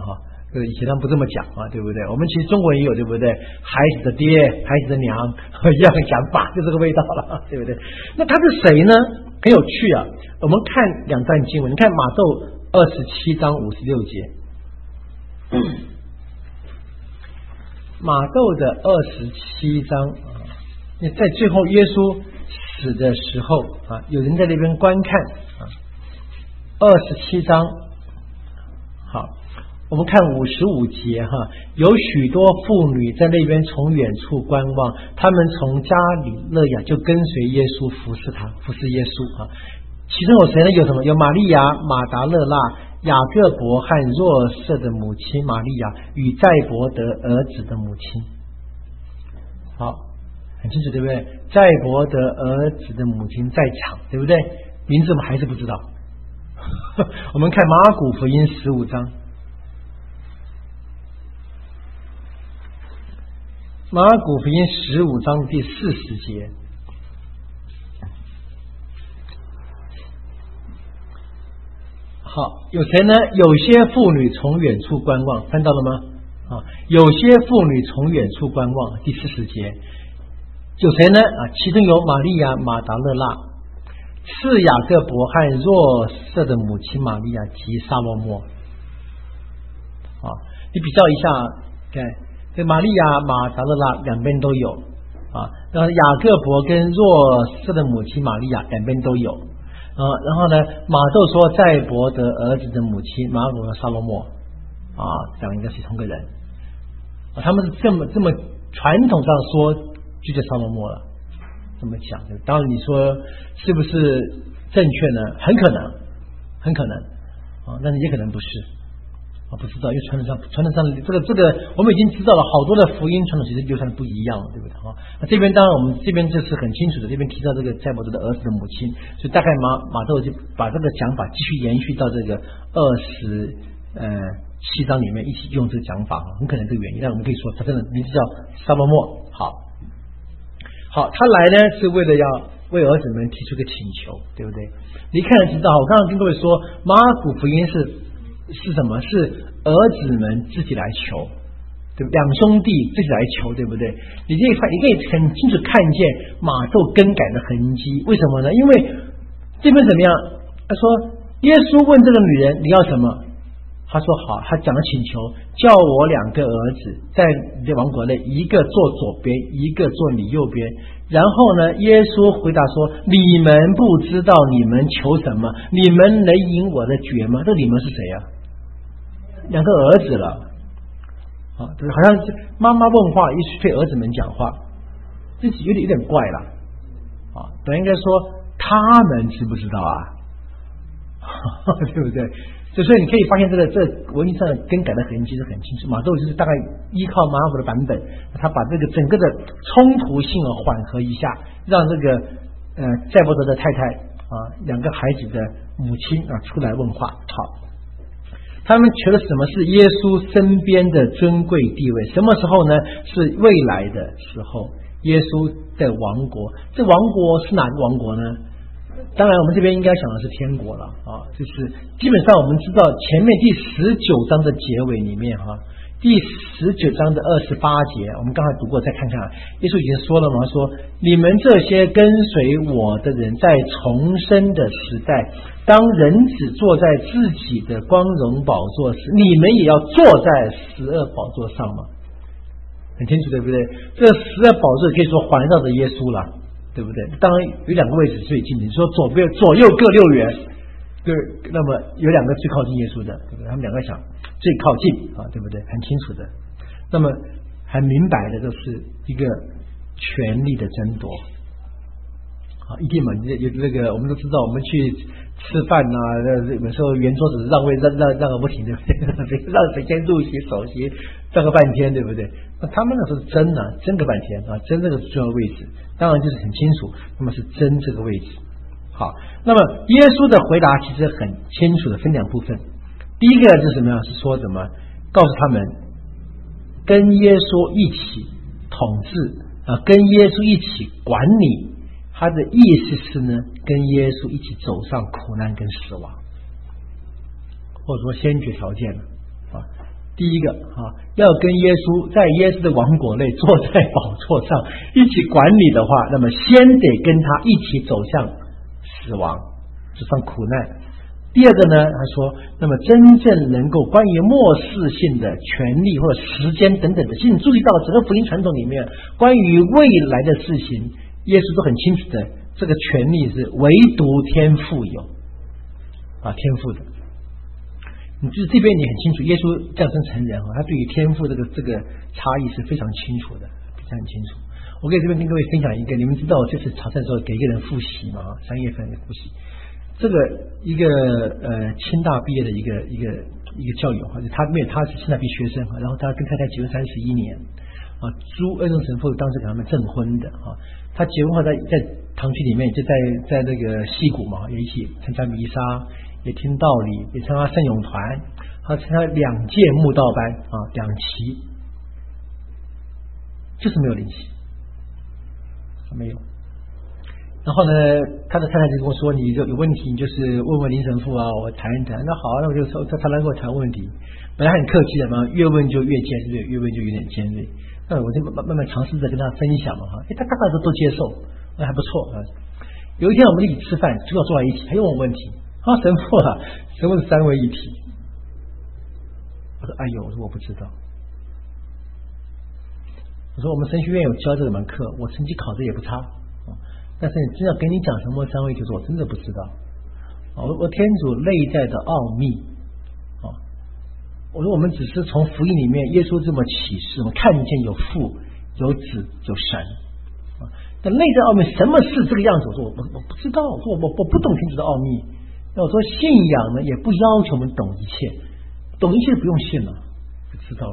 这个以前他们不这么讲啊，对不对？我们其实中国也有，对不对？孩子的爹，孩子的娘一样讲法，就这个味道了，对不对？那他是谁呢？很有趣啊。我们看两段经文，你看马窦二十七章五十六节，马窦的二十七章啊，在最后耶稣死的时候啊，有人在那边观看啊，二十七章好。我们看五十五节哈，有许多妇女在那边从远处观望，他们从加里勒亚就跟随耶稣服侍他，服侍耶稣啊。其中有谁呢？有什么？有玛利亚、马达勒纳、雅各伯和若瑟的母亲玛利亚与载伯德儿子的母亲。好，很清楚对不对？载伯德儿子的母亲在场，对不对？名字我们还是不知道。我们看马可福音十五章。马可福音十五章第四十节，好，有谁呢？有些妇女从远处观望，看到了吗？啊，有些妇女从远处观望，第四十节，有谁呢？啊，其中有玛利亚、马达勒纳，是雅各伯和若瑟的母亲玛利亚及撒罗莫。啊，你比较一下，看。这玛利亚、马达勒纳两边都有啊，然后雅各伯跟若瑟的母亲玛利亚两边都有啊，然后呢，马窦说载伯德儿子的母亲马可和撒罗莫啊，这样应该是同个人啊，他们是这么这么传统上说就叫撒罗莫了，这么讲的。当然你说是不是正确呢？很可能，很可能啊，但也可能不是。啊，不知道，因为传统上传统上这个这个我们已经知道了，好多的福音传统其实流传的不一样，对不对？啊，那这边当然我们这边就是很清楚的，这边提到这个载伯德的儿子的母亲，所以大概马马窦就把这个讲法继续延续到这个二十呃七章里面一起用这个讲法，很可能这个原因。但我们可以说他真的名字叫撒罗莫。好，好，他来呢是为了要为儿子们提出个请求，对不对？你看得知道，我刚刚跟各位说，马可福音是。是什么？是儿子们自己来求，对不对？两兄弟自己来求，对不对？你可以看，你可以很清楚看见马窦更改的痕迹。为什么呢？因为这边怎么样？他说，耶稣问这个女人你要什么？他说好，他讲了请求，叫我两个儿子在你的王国内，一个坐左边，一个坐你右边。然后呢，耶稣回答说：你们不知道你们求什么，你们能引我的决吗？这你们是谁呀、啊？两个儿子了啊，就是好像妈妈问话，也许对儿子们讲话，这有点有点怪了啊。本来应该说他们知不知道啊？对不对？所以你可以发现这个这个文艺上的更改的痕迹是很清楚。马窦就是大概依靠马可的版本，他把这个整个的冲突性啊缓和一下，让这个呃载伯德的太太啊两个孩子的母亲啊出来问话。好。他们求的什么？是耶稣身边的尊贵地位。什么时候呢？是未来的时候，耶稣的王国。这王国是哪个王国呢？当然我们这边应该想的是天国了啊，就是基本上我们知道前面第十九章的结尾里面哈、啊，第十九章的二十八节，我们刚才读过，再看看，耶稣已经说了嘛，说你们这些跟随我的人，在重生的时代，当人子坐在自己的光荣宝座时，你们也要坐在十二宝座上嘛，很清楚对不对？这十二宝座可以说环绕着耶稣了。对不对？当然有两个位置最近，你说左边左右各六元，对，那么有两个最靠近耶稣的，对不对？他们两个想最靠近啊，对不对？很清楚的。那么很明白的，就是一个权力的争夺。啊，一定嘛，有有那个我们都知道，我们去吃饭呐、啊，有时候圆桌子让位让让让个不停，对不对？让谁先入席首席，让个半天，对不对？那他们那时候是争啊，争个半天啊，争这个重要位置，当然就是很清楚，那么是争这个位置。好，那么耶稣的回答其实很清楚的，分两部分。第一个是什么样？是说什么？告诉他们跟耶稣一起统治啊，跟耶稣一起管理。他的意思是呢，跟耶稣一起走上苦难跟死亡，或者说先决条件了啊。 第一个啊，要跟耶稣在耶稣的王国内坐在宝座上一起管理的话，那么先得跟他一起走向死亡，走上苦难。第二个呢，他说，那么真正能够关于末世性的权利或者时间等等的，其实你注意到整个福音传统里面，关于未来的事情，耶稣都很清楚的，这个权利是唯独天父有啊，天父的。你就是这边你很清楚，耶稣降生成人他对于天赋这个这个差异是非常清楚的，非常清楚。我可以这边跟各位分享一个，你们知道这次朝圣的时候给一个人复习嘛？三月份的复习，这个一个呃清大毕业的一个一个一个教友哈，他没有他是清大毕业学生哈，然后他跟太太结婚三十一年啊，朱恩荣神父当时给他们证婚的啊，他结婚后在在堂区里面就在在那个溪谷嘛，也一起参加弥撒。也听道理，也参加圣咏团，还参加两届慕道班啊，两期，就是没有灵犀，没有。然后呢，他的太太就跟我说：“你有有问题，你就是问问林神父啊，我谈一谈。”那好，那我就说，他来跟我谈问题，本来很客气的嘛，越问就越尖锐，越问就有点尖锐。那我就慢慢慢尝试着跟他分享嘛，哈，哎，他大概都都接受，那还不错啊。有一天我们一起吃饭，主要坐在一起，他又问我问题。啊，神父啊，神父是三位一体。我说，哎呦，我说我不知道。我说我们神学院有教这门课，我成绩考得也不差，但是你真要跟你讲什么三位一体，我真的不知道。我我天主内在的奥秘啊，我说我们只是从福音里面耶稣这么启示，我们看见有父、有子、有神。但内在奥秘什么是这个样子？我说我我我不知道，我说我我不懂天主的奥秘。那我说信仰呢，也不要求我们懂一切，懂一切不用信了，就知道了。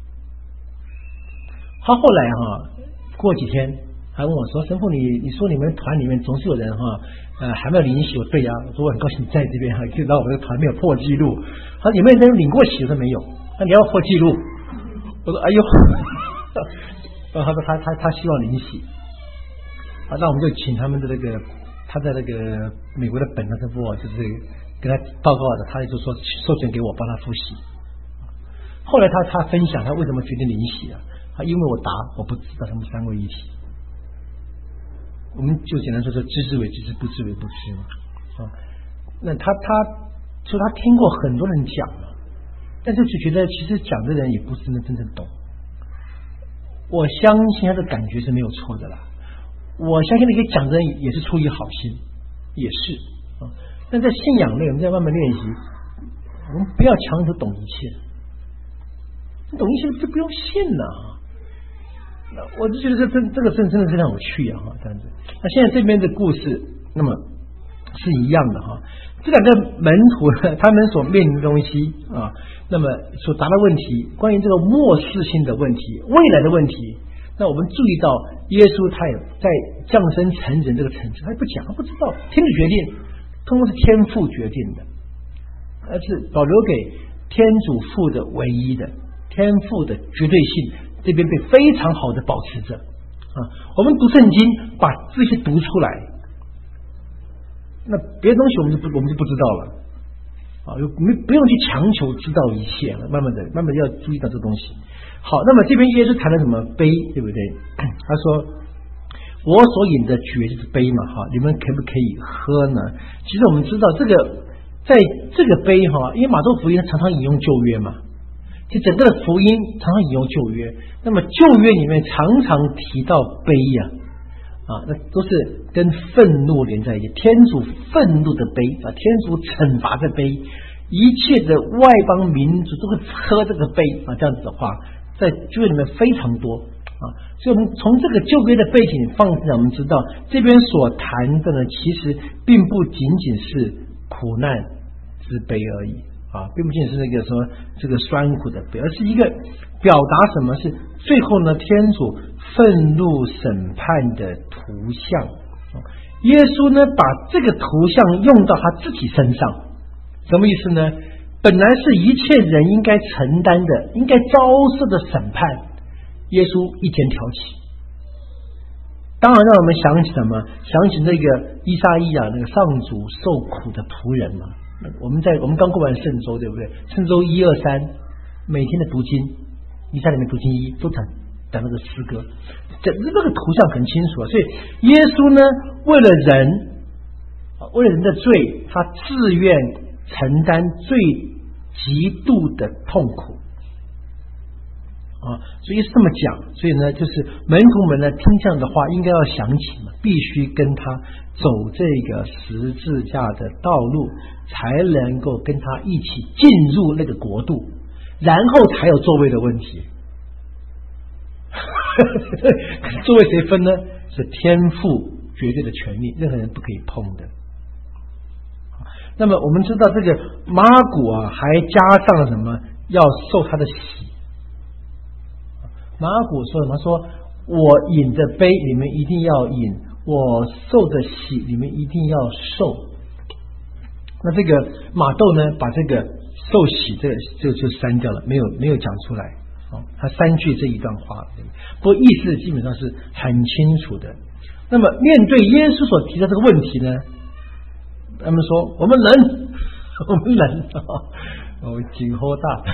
他后来哈、啊，过几天还问我说：“神父你，你你说你们团里面总是有人哈、啊，呃，还没有领洗。”我对呀、啊，我说我很高兴你在这边哈，可以让我们的团没有破纪录。他说有没有人领过洗？我说没有，那你要破纪录。我说哎呦，然后他说他他他希望领洗，啊，那我们就请他们的那个。他在那个美国的本科神父就是跟他报告的，他就说授权给我帮他复习。后来他他分享他为什么决定领洗啊？他因为我答我不知道他们三位一体，我们就简单说说知之为知之，不知为不知嘛。啊，那他他说他听过很多人讲了，但是就觉得其实讲的人也不是真的真正懂。我相信他的感觉是没有错的啦。我相信那个讲的人也是出于好心，也是啊。但在信仰内，我们在慢慢练习，我们不要强求懂一切，懂一切就不用信了。我就觉得这这这个真真的非常有趣啊！这样子。那现在这边的故事，那么是一样的哈。这两个门徒呢，他们所面临的东西啊，那么所答的问题，关于这个末世性的问题、未来的问题。那我们注意到，耶稣他也在降生成人这个层次，他也不讲，他不知道，天主决定，通过是天父决定的，而是保留给天主父的唯一的天父的绝对性，这边被非常好的保持着啊。我们读圣经，把这些读出来，那别的东西我们就不我们就不知道了啊，没不用去强求知道一切了，慢慢的慢慢的要注意到这东西。好，那么这边耶稣谈了什么杯，对不对？他说我所饮的爵就是杯嘛，哈，你们可不可以喝呢？其实我们知道这个在这个杯哈，因为马太福音常常引用旧约嘛，其实整个的福音常常引用旧约，那么旧约里面常常提到杯呀、啊，啊，那都是跟愤怒连在一起，天主愤怒的杯啊，天主惩罚的杯，一切的外邦民族都会喝这个杯啊，这样子的话。在旧约里面非常多啊，所以我们从这个旧约的背景放进来，我们知道这边所谈的呢，其实并不仅仅是苦难之悲而已啊，并不仅仅是那个什么这个酸苦的悲，而是一个表达什么是最后呢，天主愤怒审判的图像。耶稣呢，把这个图像用到他自己身上，什么意思呢？本来是一切人应该承担的、应该遭受的审判，耶稣一肩挑起。当然让我们想起什么？想起那个依撒意亚那个上主受苦的仆人嘛。我们在我们刚过完圣周，对不对？圣周一二三每天的读经，弥撒里面读经一都讲讲那个诗歌，这这个图像很清楚啊。所以耶稣呢，为了人，为了人的罪，他自愿承担最极度的痛苦啊。所以是这么讲，所以呢，就是门徒们呢听这样的话，应该要想起嘛，必须跟他走这个十字架的道路，才能够跟他一起进入那个国度，然后才有座位的问题。座位谁分呢？是天父绝对的权利，任何人不可以碰的。那么我们知道这个马古啊，还加上了什么？要受他的洗。马古说什么？说我饮的杯，你们一定要饮；我受的洗，你们一定要受。那这个马窦呢，把这个受洗这个就就删掉了，没有没有讲出来。哦，他删去这一段话，不过意思基本上是很清楚的。那么面对耶稣所提的这个问题呢，他们说我们人，我们人哦，景好大，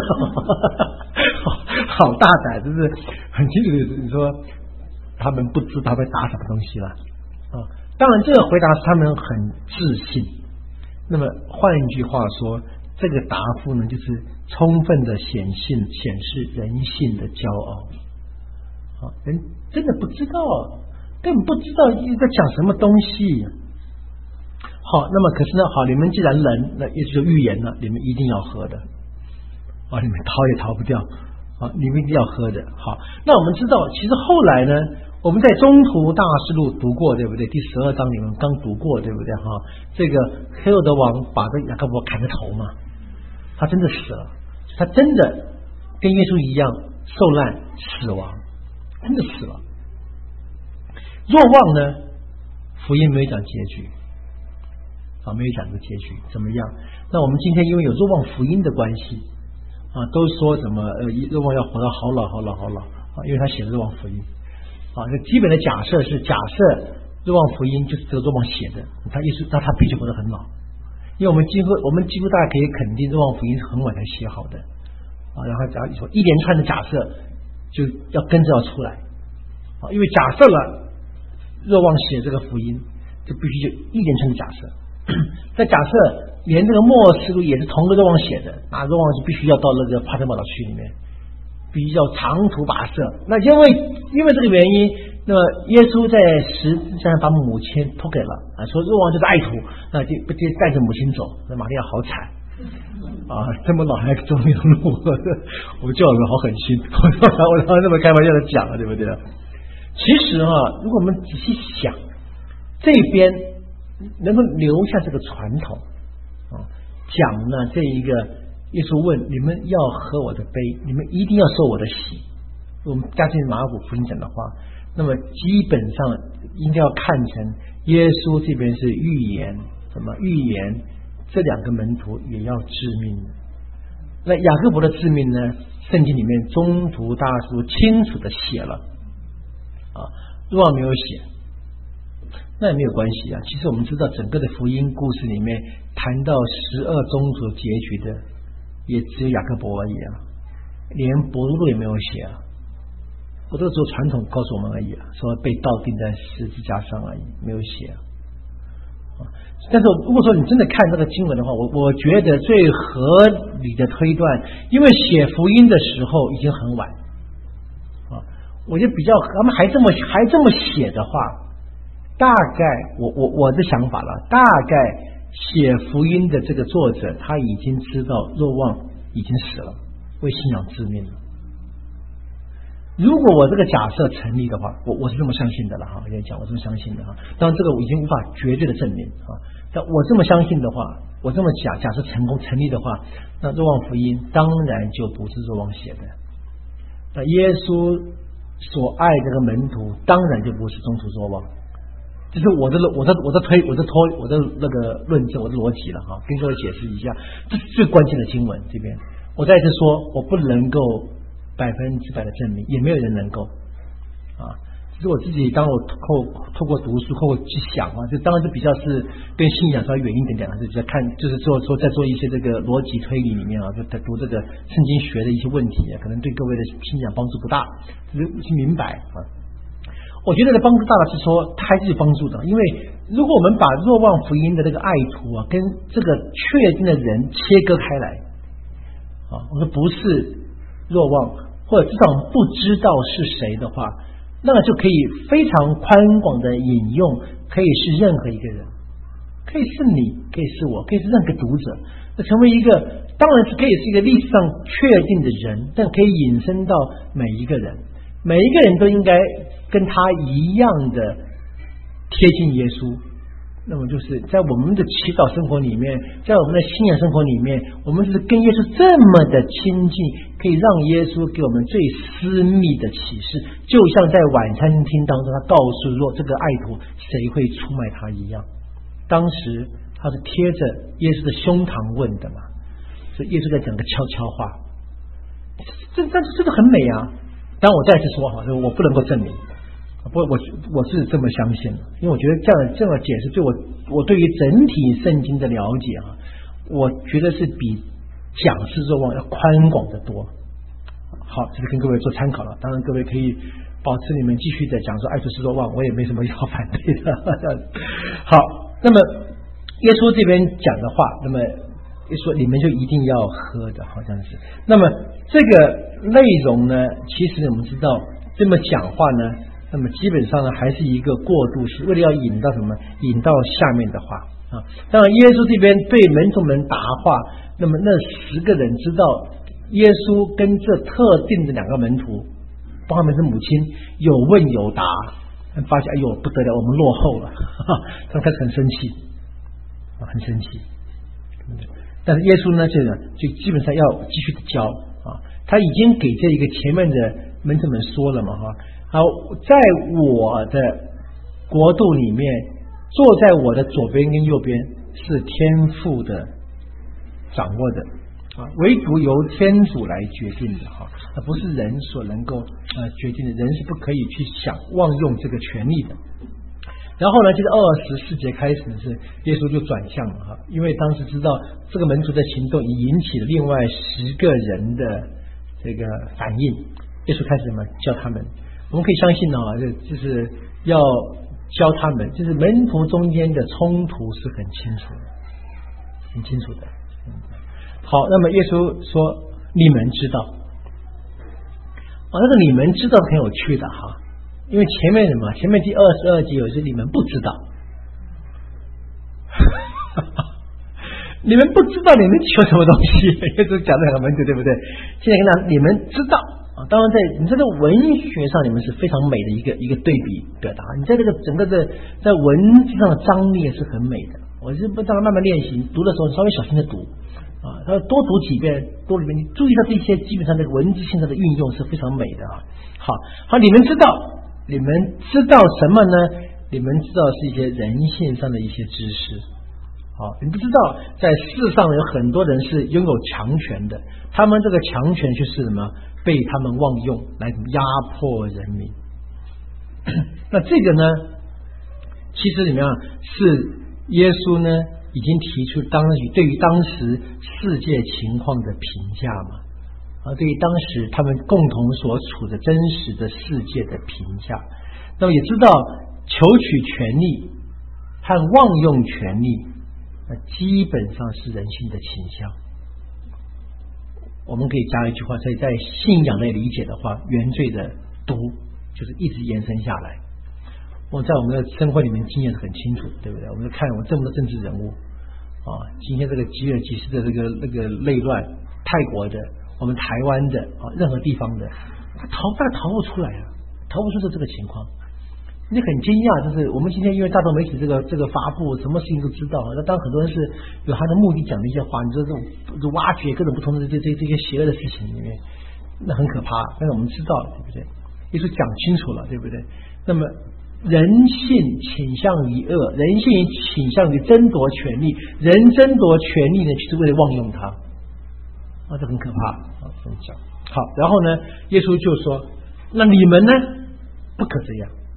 好大胆，就是很清楚的。你说他们不知道会答什么东西了啊？当然，这个回答是他们很自信。那么换一句话说，这个答复呢，就是充分的显性显示人性的骄傲。啊，人真的不知道，根本不知道在讲什么东西。好，那么可是呢，好，你们既然人，那也就预言了，你们一定要喝的啊，你们逃也逃不掉啊，你们一定要喝的。好，那我们知道，其实后来呢，我们在中途大事录读过，对不对？第十二章你们刚读过，对不对？哈，这个黑罗德王把这雅各伯砍个头嘛，他真的死了，他真的跟耶稣一样受难死亡，真的死了。若望呢，福音没有讲结局。啊，没有讲这个结局怎么样？那我们今天因为有若望福音的关系啊，都说什么呃，若望要活到好老好老好老啊，因为他写的若望福音啊。这基本的假设是假设若望福音就是这个若望写的，他意思那他必须活得很老，因为我们几乎我们几乎大家可以肯定若望福音是很晚才写好的啊。然后假如说一连串的假设就要跟着要出来啊，因为假设了若望写这个福音，就必须就一连串的假设。再假设连这个末世录也是同个若望写的，那若望是必须要到那个帕特堡岛区里面，必须要长途跋涉。那因为因为这个原因，那么耶稣在十字架上把母亲托给了啊，说若望就是爱徒，那就不就带着母亲走，那玛利亚好惨啊，这么老还走那条路，我叫人好狠心，我我这么开玩笑的讲了，对不对？其实啊，如果我们仔细想，这边能够留下这个传统啊，讲呢这一个耶稣问你们要喝我的杯，你们一定要受我的洗。我们加进马可福音讲的话，那么基本上应该要看成耶稣这边是预言，什么预言这两个门徒也要致命的。那雅各伯的致命呢，圣经里面中途大书清楚的写了啊，若望没有写。那也没有关系啊。其实我们知道，整个的福音故事里面谈到十二宗族结局的，也只有雅各伯而已啊，连伯多禄也没有写啊。我这个只有传统告诉我们而已啊，说被倒钉在十字架上而已，没有写啊。但是如果说你真的看这个经文的话，我我觉得最合理的推断，因为写福音的时候已经很晚啊，我就比较他们还这么还这么写的话。大概我我我的想法了，大概写福音的这个作者他已经知道若望已经死了，为信仰致命了。如果我这个假设成立的话，我我是这么相信的了哈，我跟你讲，我这么相信的哈。当然这个我已经无法绝对的证明啊，但我这么相信的话，我这么假假设成功成立的话，那若望福音当然就不是若望写的。那耶稣所爱这个门徒当然就不是中途若望。这是我的我的我的推我的拖我的那个论证我的逻辑了哈，跟各位解释一下，这是最关键的经文。这边我再次说，我不能够百分之百的证明，也没有人能够啊， 其实我自己，当我透透过读书，透过去想啊，就当然是比较是跟信仰稍微远一点点，还是比较看，就是做说在做一些这个逻辑推理里面啊，就在读这个圣经学的一些问题啊，可能对各位的信仰帮助不大，就是去明白啊。我觉得的帮助大的是说，它还是有帮助的，因为如果我们把若望福音的这个爱徒啊，跟这个确定的人切割开来啊，我说不是若望，或者至少不知道是谁的话。那就可以非常宽广的引用，可以是任何一个人，可以是你，可以是我，可以是任何读者，那成为一个当然是可以是一个历史上确定的人，但可以引申到每一个人，每一个人都应该跟他一样的贴近耶稣。那么就是在我们的祈祷生活里面，在我们的信仰生活里面，我们是跟耶稣这么的亲近，可以让耶稣给我们最私密的启示，就像在晚餐厅当中，他告诉若这个爱徒谁会出卖他一样。当时他是贴着耶稣的胸膛问的嘛，所以耶稣在讲个悄悄话，这但是这个很美啊。当然我再次说哈，我不能够证明。不，我我是这么相信的，因为我觉得这样这样的解释对我我对于整体圣经的了解啊，我觉得是比讲释若望要宽广的多。好，这是跟各位做参考了。当然，各位可以保持你们继续的讲说爱主是若望，我也没什么要反对的。好，那么耶稣这边讲的话，那么说你们就一定要喝的，好像是。那么这个内容呢，其实我们知道这么讲话呢。那么基本上呢，还是一个过渡式，为了要引到什么？引到下面的话啊。当然，耶稣这边对门徒们答话，那么那十个人知道耶稣跟这特定的两个门徒，包括他们是母亲，有问有答，发现哎呦不得了，我们落后了，哈哈，他们开始很生气啊，很生气。但是耶稣呢，这个就基本上要继续的教啊，他已经给这一个前面的门徒们说了嘛，哈。好，在我的国度里面，坐在我的左边跟右边是天父的掌握的啊，唯独由天主来决定的哈，而不是人所能够呃决定的，人是不可以去想妄用这个权利的。然后呢，就是二十四节开始是耶稣就转向了哈，因为当时知道这个门徒的行动已引起了另外十个人的这个反应，耶稣开始什么叫他们。我们可以相信啊，就是要教他们，就是门徒中间的冲突是很清楚的，很清楚的。好，那么耶稣说：“你们知道。”啊，那个你们知道很有趣的哈，因为前面什么？前面第二十二节有些你们不知道，你们不知道你们求什么东西，耶稣讲的很门徒，对不对？现在跟他你们知道。啊，当然在你在这个文学上，你们是非常美的一个一个对比表达。你在这个整个的在文字上的张力也是很美的。我是不当然慢慢练习，读的时候稍微小心的读啊，他多读几遍，多里面你注意到这些基本上这个文字性的运用是非常美的啊。好，好，你们知道，你们知道什么呢？你们知道是一些人性上的一些知识。好，你不知道，在世上有很多人是拥有强权的，他们这个强权就是什么？被他们妄用来压迫人民。那这个呢，其实怎么样？是耶稣呢已经提出当时对于当时世界情况的评价嘛，啊，对于当时他们共同所处的真实的世界的评价。那么也知道求取权力和妄用权力，那基本上是人性的倾向。我们可以加一句话，在在信仰类理解的话，原罪的毒就是一直延伸下来。我在我们的生活里面经验是很清楚，对不对？我们看我们这么多政治人物啊，今天这个吉尔吉斯的这个那个内乱，泰国的，我们台湾的啊，任何地方的，他逃他逃不出来啊，逃不出这个情况。你很惊讶，就是我们今天因为大众媒体这个这个发布，什么事情都知道。那当很多人是有他的目的讲的一些话，你说这种挖掘各种不同的这这这些邪恶的事情里面，那很可怕。但是我们知道，对不对？耶稣讲清楚了，对不对？那么人性倾向于恶，人性倾向于争夺权利，人争夺权利呢，就是为了妄用它啊，这很可怕啊。这么讲好，然后呢，耶稣就说：“那你们呢？不可这样。”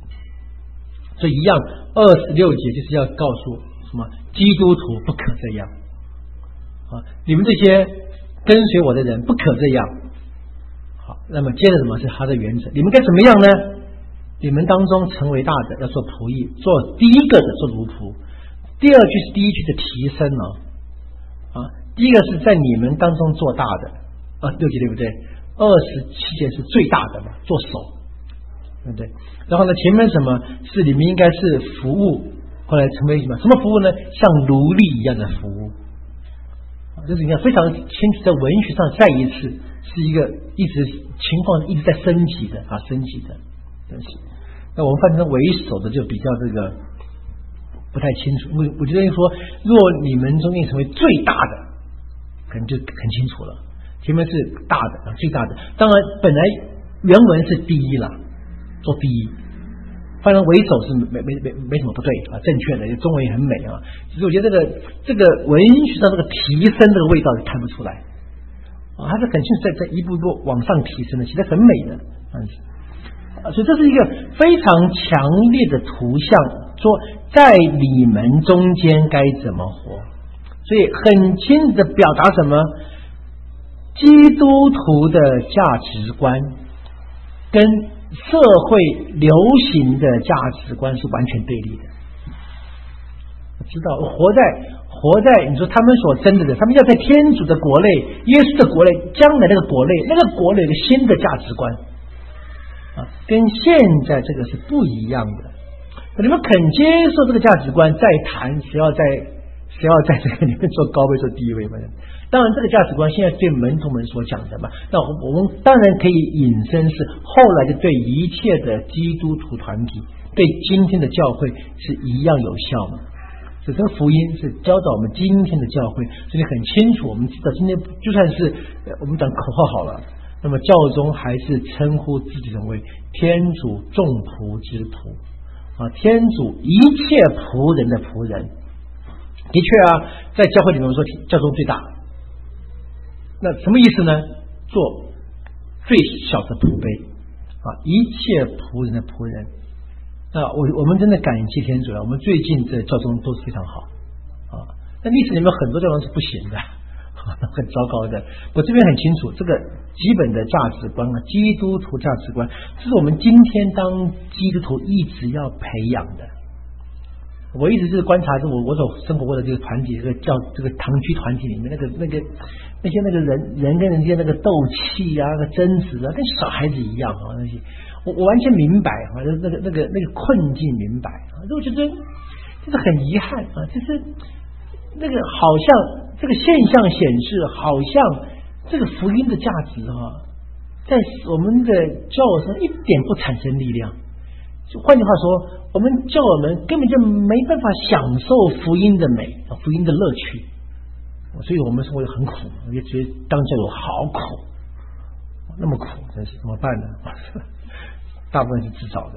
所以一样，二十六节就是要告诉什么？基督徒不可这样啊！你们这些跟随我的人不可这样。好，那么接着什么是他的原则？你们该怎么样呢？你们当中成为大的要做仆役，做第一个的做奴仆。第二句是第一句的提升哦，啊，第一个是在你们当中做大的，啊，六节对不对？二十七节是最大的嘛，做手，对不对？然后呢，前面什么是你们应该是服务，后来成为什么？什么服务呢？像奴隶一样的服务，就是你看非常清楚，在文学上再一次是一个一直情况一直在升级的啊，升级的东西。那我们翻成为首的就比较这个不太清楚。我我觉得说，若你们中间成为最大的，可能就很清楚了。前面是大的，最大的。当然，本来原文是第一了，做第一。翻成为首是没没没没什么不对啊，正确的，中文也很美啊。其实我觉得这个这个文学上这个提升这个味道看不出来啊，它是很清楚在在一步一步往上提升的，其实很美的啊。所以这是一个非常强烈的图像，说在你们中间该怎么活，所以很清楚的表达什么？基督徒的价值观跟社会流行的价值观是完全对立的。我知道，活在活在你说他们所争的人，他们要在天主的国内、耶稣的国内、将来那个国内，那个国内有个新的价值观啊，跟现在这个是不一样的。你们肯接受这个价值观，再谈谁要在谁要在这个里面做高位、做低位嘛？当然，这个价值观现在对门徒们所讲的嘛，那我们当然可以引申是后来的对一切的基督徒团体，对今天的教会是一样有效嘛。所以这个福音是教导我们今天的教会，所以很清楚，我们知道今天就算是我们讲口号好了，那么教宗还是称呼自己为天主众仆之仆啊，天主一切仆人的仆人。的确啊，在教会里面我们说教宗最大。那什么意思呢？做最小的仆辈啊，一切仆人的仆人。那我我们真的感谢天主了，我们最近的教宗都是非常好啊。那历史里面很多教宗是不行的，很糟糕的。我这边很清楚，这个基本的价值观啊，基督徒价值观，这是我们今天当基督徒一直要培养的。我一直是观察着我我所生活过的这个团体，这个教这个堂区团体里面那个那个那些那个人人跟人之间那个斗气啊、那个争执啊，跟小孩子一样啊那些，我我完全明白啊，那个那个那个困境明白啊，我觉得就是很遗憾啊，就是那个好像这个现象显示，好像这个福音的价值啊，在我们的教友上一点不产生力量。就换句话说，我们教友们根本就没办法享受福音的美、福音的乐趣，所以我们生活很苦，我就觉得当教友好苦，那么苦，真是怎么办呢？大部分是自找的，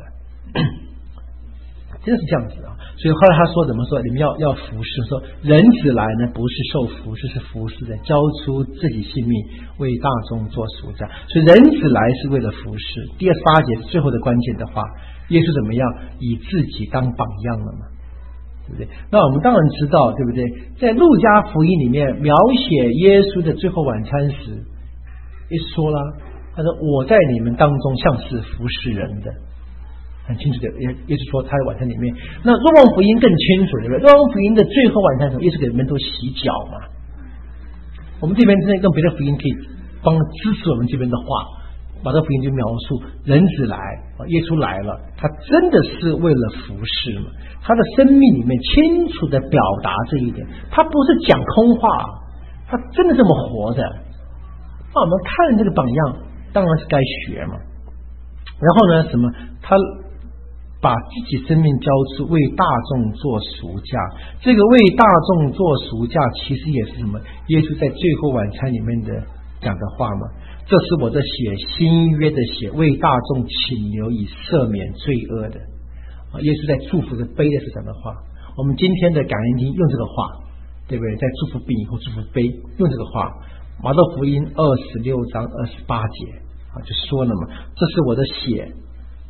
真是这样子啊！所以后来他说怎么说？你们要要服侍，说人子来呢，不是受服侍，是服侍的，交出自己性命为大众做赎价。所以人子来是为了服侍。第二十八节是最后的关键的话。耶稣怎么样以自己当榜样了嘛？对不对？那我们当然知道，对不对？在路加福音里面描写耶稣的最后晚餐时，耶稣说了，他说我在你们当中像是服侍人的，很清楚的。耶耶稣说他在晚餐里面。那若望福音更清楚，对不对？若望福音的最后晚餐时候，耶稣给门徒洗脚嘛。我们这边真的用别的福音可以帮支持我们这边的话。马太福音就描述人子来，耶稣来了，他真的是为了服侍嘛？他的生命里面清楚的表达这一点，他不是讲空话，他真的这么活的。那我们看这个榜样，当然是该学嘛。然后呢，什么？他把自己生命交出，为大众做赎价。这个为大众做赎价，其实也是什么？耶稣在最后晚餐里面的讲的话嘛。这是我的血，新约的血，为大众请流，以赦免罪恶的。啊，耶稣在祝福的杯的是讲的话。我们今天的感恩经用这个话，对不对？在祝福饼以后，祝福杯用这个话。马太福音二十六章二十八节啊，就说了嘛，这是我的血，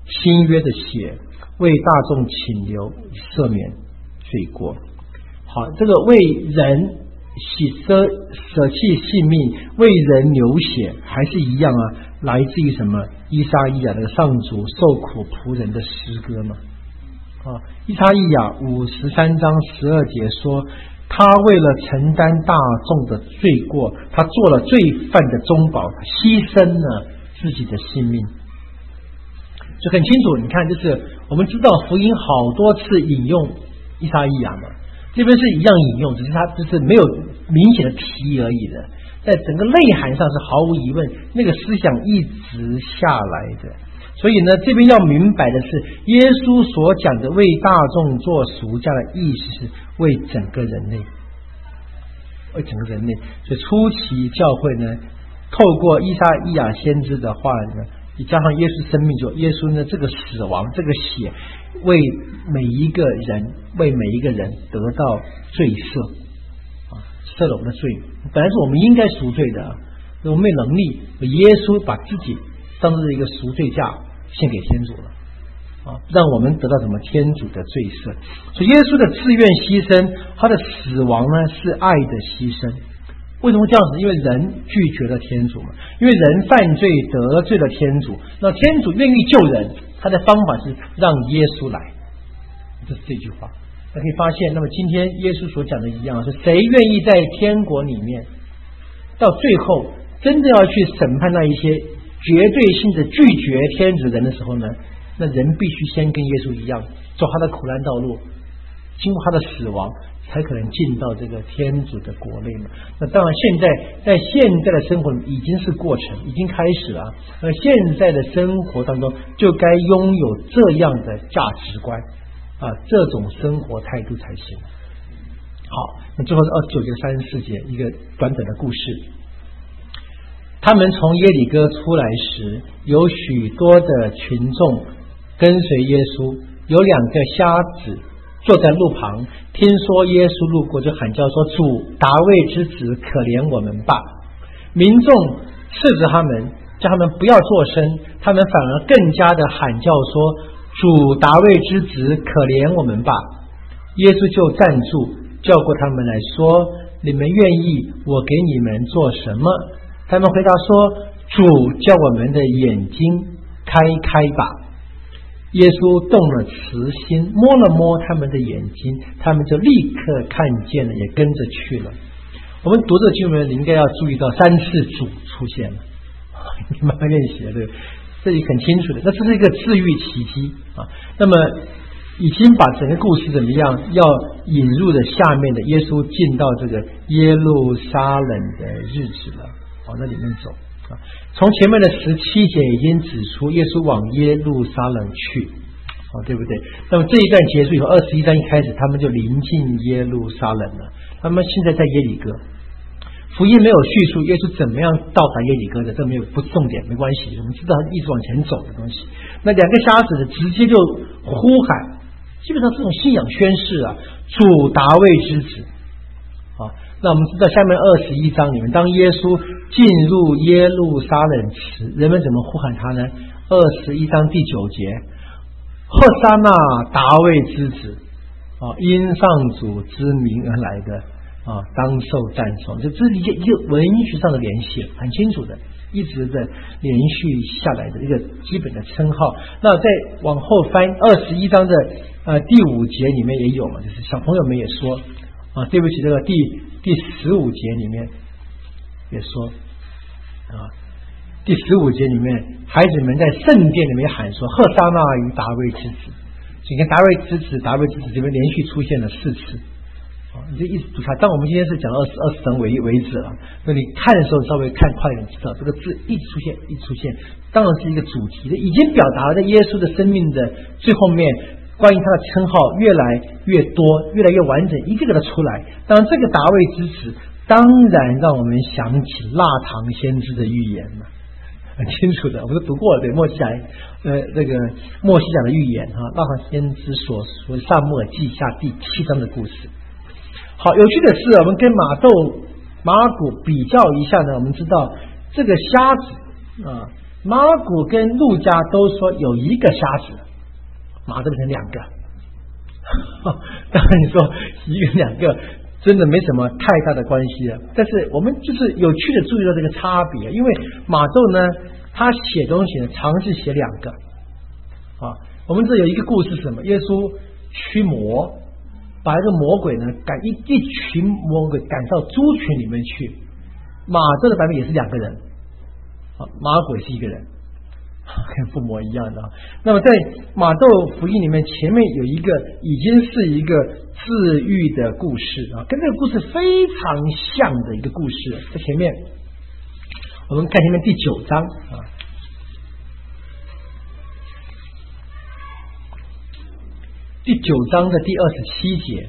新约的血为大众请流，赦免罪过。好，这个为人洗舍舍弃性命，为人流血，还是一样啊，来自于什么？以赛亚的上主受苦仆人的诗歌嘛。啊，以赛亚五十三章十二节说，他为了承担大众的罪过，他做了罪犯的中保，牺牲了自己的性命。就很清楚，你看，就是我们知道福音好多次引用以赛亚嘛，这边是一样引用，只是它就是没有明显的提而已的，在整个内涵上是毫无疑问，那个思想一直下来的。所以呢，这边要明白的是，耶稣所讲的为大众做赎价的意思是为整个人类，为整个人类。所以初期教会呢，透过以赛亚先知的话呢，你加上耶稣生命，就耶稣呢这个死亡，这个血，为每一个人，为每一个人得到罪赦啊，赦了我们的罪。本来是我们应该赎罪的，我们没能力，耶稣把自己当作一个赎罪价献给天主了啊，让我们得到什么天主的罪赦。所以耶稣的自愿牺牲，他的死亡呢是爱的牺牲。为什么这样子？因为人拒绝了天主嘛，因为人犯罪得罪了天主，那天主愿意救人，他的方法是让耶稣来，这是这句话。那可以发现，那么今天耶稣所讲的一样，是谁愿意在天国里面到最后真正要去审判那一些绝对性的拒绝天主人的时候呢，那人必须先跟耶稣一样走他的苦难道路，经过他的死亡，才可能进到这个天主的国内嘛。那当然现在在现在的生活里已经是过程，已经开始了。那现在的生活当中就该拥有这样的价值观啊，这种生活态度才行。好，那最后是二十九节三十四节一个短短的故事。他们从耶里哥出来时，有许多的群众跟随耶稣，有两个瞎子坐在路旁，听说耶稣路过，就喊叫说：“主，大卫之子，可怜我们吧！”民众斥责他们，叫他们不要作声，他们反而更加的喊叫说：“主，大卫之子，可怜我们吧！”耶稣就站住，叫过他们来说：“你们愿意我给你们做什么？”他们回答说：“主，叫我们的眼睛开开吧。”耶稣动了慈心，摸了摸他们的眼睛，他们就立刻看见了，也跟着去了。我们读这个经文，你应该要注意到三次主出现了，你慢慢练习了，对，这里很清楚的。那这是一个治愈奇迹啊。那么已经把整个故事怎么样，要引入了下面的耶稣进到这个耶路撒冷的日子了。往那里面走啊，从前面的十七节已经指出耶稣往耶路撒冷去，哦，对不对？那么这一段结束以后，二十一章一开始，他们就临近耶路撒冷了。他们现在在耶里哥，福音没有叙述耶稣怎么样到达耶里哥的，这没有不重点，没关系，我们知道他一直往前走的东西。那两个瞎子的直接就呼喊，基本上这种信仰宣誓啊，主大卫之子啊。那我们知道下面二十一章里面，当耶稣进入耶路撒冷时，人们怎么呼喊他呢？二十一章第九节，和撒那大卫之子啊，因上主之名而来的啊，当受赞颂。就这是一个一个文学上的联系，很清楚的，一直的连续下来的一个基本的称号。那在往后翻二十一章的呃第五节里面也有嘛，就是小朋友们也说啊，对不起，这个第第十五节里面也说啊，第十五节里面，孩子们在圣殿里面喊说：“和撒那与大卫之子。”你看大卫之子，大卫之子这边连续出现了四次啊，你就一直读它。但我们今天是讲二十二十章为为止了，那你看的时候稍微看快一点，知道这个字一直出现，一直出现，当然是一个主题的，已经表达了在耶稣的生命的最后面。关于他的称号越来越多，越来越完整，一个个的出来。当然，这个大卫之子，当然让我们想起腊堂先知的预言嘛，很清楚的，我们都读过了。对，默西亚，呃，这个默西亚的预言哈，腊堂先知所说撒母耳记下第七章的故事。好，有趣的是，我们跟马窦、马尔谷比较一下呢，我们知道这个瞎子啊， 马古跟路加都说有一个瞎子，马可变成两个。当然你说一个两个真的没什么太大的关系了，但是我们就是有趣的注意到这个差别，因为马窦呢他写东西呢尝试写两个啊。我们这有一个故事是什么？耶稣驱魔，把一个魔鬼呢赶一一群魔鬼赶到猪群里面去。马窦的版本也是两个人，啊，马鬼是一个人，跟附魔一样的。那么在马窦福音里面，前面有一个已经是一个治愈的故事啊，跟这个故事非常像的一个故事。在前面，我们看前面第九章啊，第九章的第二十七节。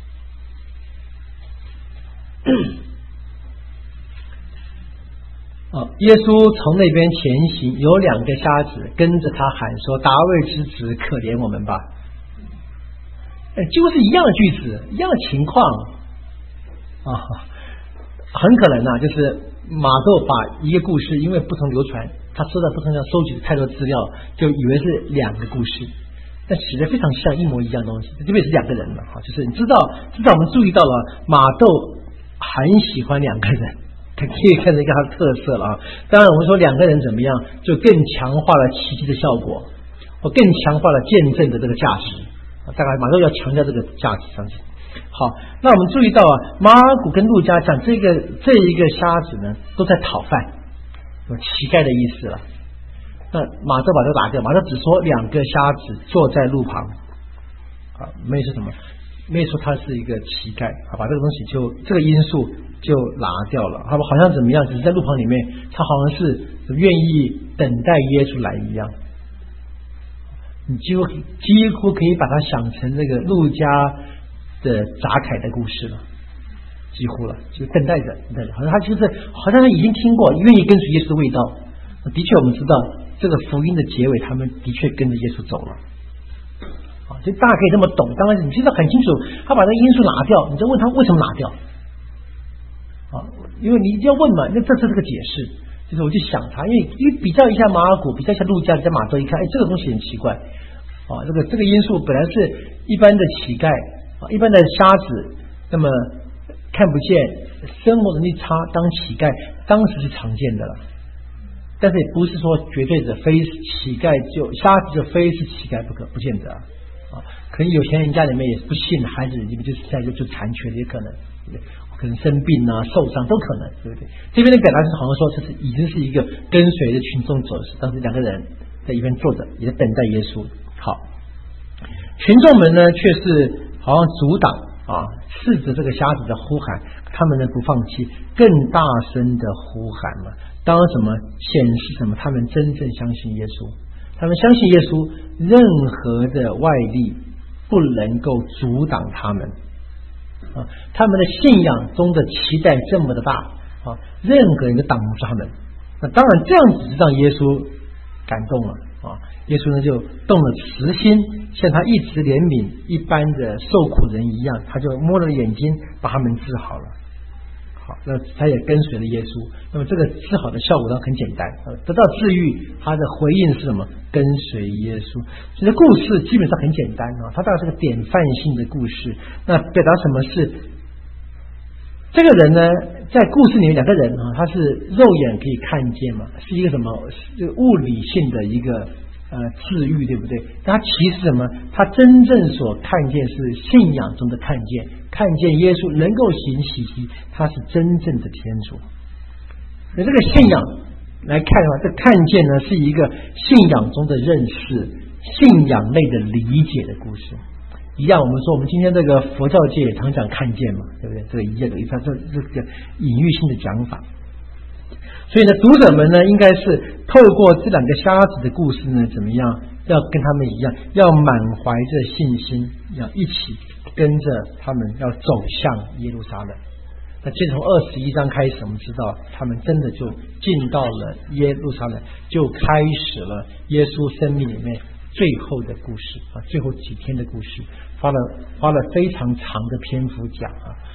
哦，耶稣从那边前行，有两个瞎子跟着他喊说：“大卫之子，可怜我们吧！”哎，几乎是一样的句子，一样的情况啊，很可能啊，就是马窦把一个故事，因为不同流传，他收到不同的收集太多资料，就以为是两个故事，但写的非常像，一模一样的东西，这边是两个人了哈。就是你知道，知道我们注意到了，马窦很喜欢两个人。可以看到一个它的特色了啊！当然，我们说两个人怎么样，就更强化了奇迹的效果，或更强化了见证的这个价值。大概马上要强调这个价值上去。好，那我们注意到啊，马可跟路加讲这个这一个瞎子呢，都在讨饭，有乞丐的意思了。那马窦把这打掉，马窦只说两个瞎子坐在路旁，啊，没说什么。没说他是一个乞丐，好，把这个东西就这个因素就拿掉了，好吧？好像怎么样？只是在路旁里面，他好像是愿意等待耶稣来一样。你几乎几乎可以把它想成那个路加的杂凯的故事了，几乎了，就等待着，等待着，好像他就是好像他已经听过，愿意跟随耶稣的味道。的确，我们知道这个福音的结尾，他们的确跟着耶稣走了。就大家可以这么懂，当然你现在很清楚，他把这个因素拿掉，你就问他为什么拿掉啊？因为你一定要问嘛，那这是这个解释，就是我就想他，因为因为比较一下马可，比较一下路加，比较马窦，一看，哎，这个东西很奇怪啊，这个这个因素本来是一般的乞丐啊，一般的瞎子，那么看不见，生活能力差，当乞丐当时是常见的了，但是也不是说绝对的非乞丐就瞎子就非是乞丐不可，不见得啊。啊，可能有钱人家里面也不信孩子，你们就是现在就就残缺的也可能，对不对？可能生病啊、受伤都可能，对不对？这边的表达是好像说这是已经是一个跟随着群众走时，当时两个人在一边坐着，也在等待耶稣。好，群众们呢却是好像阻挡啊，斥责这个瞎子的呼喊，他们呢不放弃，更大声的呼喊了。当然什么显示什么？他们真正相信耶稣。他们相信耶稣，任何的外力不能够阻挡他们啊！他们的信仰中的期待这么的大啊，任何人都挡不住他们。那当然这样子就让耶稣感动了啊！耶稣呢就动了慈心，像他一直怜悯一般的受苦人一样，他就摸了眼睛把他们治好了。好，那他也跟随了耶稣。那么这个治好的效果呢很简单，得到治愈，他的回应是什么？跟随耶稣。这个故事基本上很简单啊，它大概是个典范性的故事。那表达什么是这个人呢？在故事里面两个人啊，他是肉眼可以看见嘛，是一个什么？是物理性的一个呃治愈，对不对？他其实什么？他真正所看见是信仰中的看见，看见耶稣能够行奇迹，他是真正的天主。那这个信仰来看的话，这看见呢是一个信仰中的认识，信仰类的理解的故事。一样，我们说我们今天这个佛教界也常讲看见嘛，对不对？这个一样的，它这这个隐喻性的讲法。所以呢，读者们呢，应该是透过这两个瞎子的故事呢，怎么样？要跟他们一样，要满怀着信心，要一起跟着他们要走向耶路撒冷。那接着从二十一章开始，我们知道他们真的就进到了耶路撒冷，就开始了耶稣生命里面最后的故事啊，最后几天的故事，花了花了非常长的篇幅讲啊。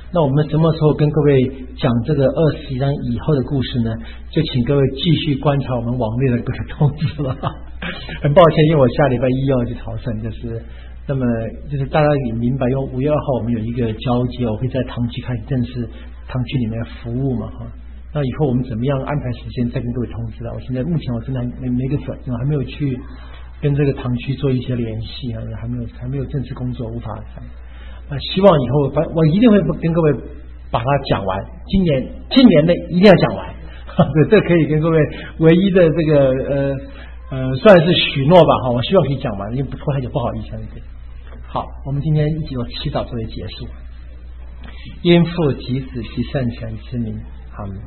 那我们什么时候跟各位讲这个二十一章以后的故事呢？就请各位继续观察我们网内的各个通知了。很抱歉，因为我下礼拜一要去朝圣，就是那么就是大家也明白，因为五月二号我们有一个交接，我会在堂区开始正式堂区里面服务嘛哈。那以后我们怎么样安排时间再跟各位通知了。我现在目前我真的没没个准，我还没有去跟这个堂区做一些联系啊，也还没有还没有正式工作，无法讲。啊，希望以后我一定会跟各位把它讲完，今年今年内一定要讲完。对，这可以跟各位唯一的这个呃呃算是许诺吧哈，我希望可以讲完，因为不拖太久不好意思。对，好，我们今天一起用祈祷作为结束。因父及子及圣神之名，阿们。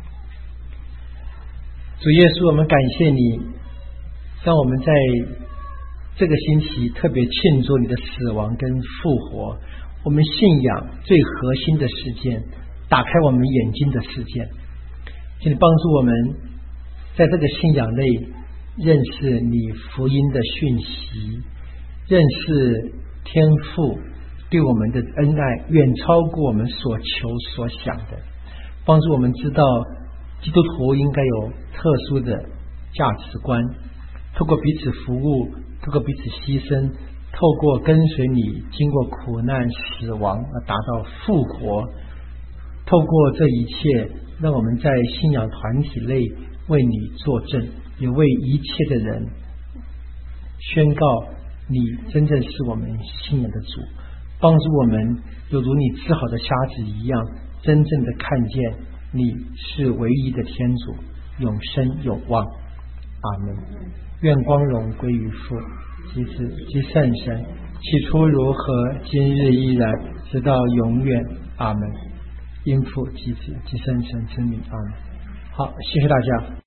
主耶稣，我们感谢你，让我们在这个星期特别庆祝你的死亡跟复活，我们信仰最核心的事件，打开我们眼睛的事件。请你帮助我们在这个信仰内认识你福音的讯息，认识天父对我们的恩爱远超过我们所求所想的，帮助我们知道基督徒应该有特殊的价值观，透过彼此服务，透过彼此牺牲，透过跟随你经过苦难死亡而达到复活，透过这一切让我们在信仰团体内为你作证，也为一切的人宣告你真正是我们信仰的主，帮助我们有如你治好的瞎子一样，真正的看见你是唯一的天主，永生有望。阿们。愿光荣归于父及子及圣神，起初如何，今日依然，直到永远。阿们。因父及子及圣神之名。阿们。好，谢谢大家。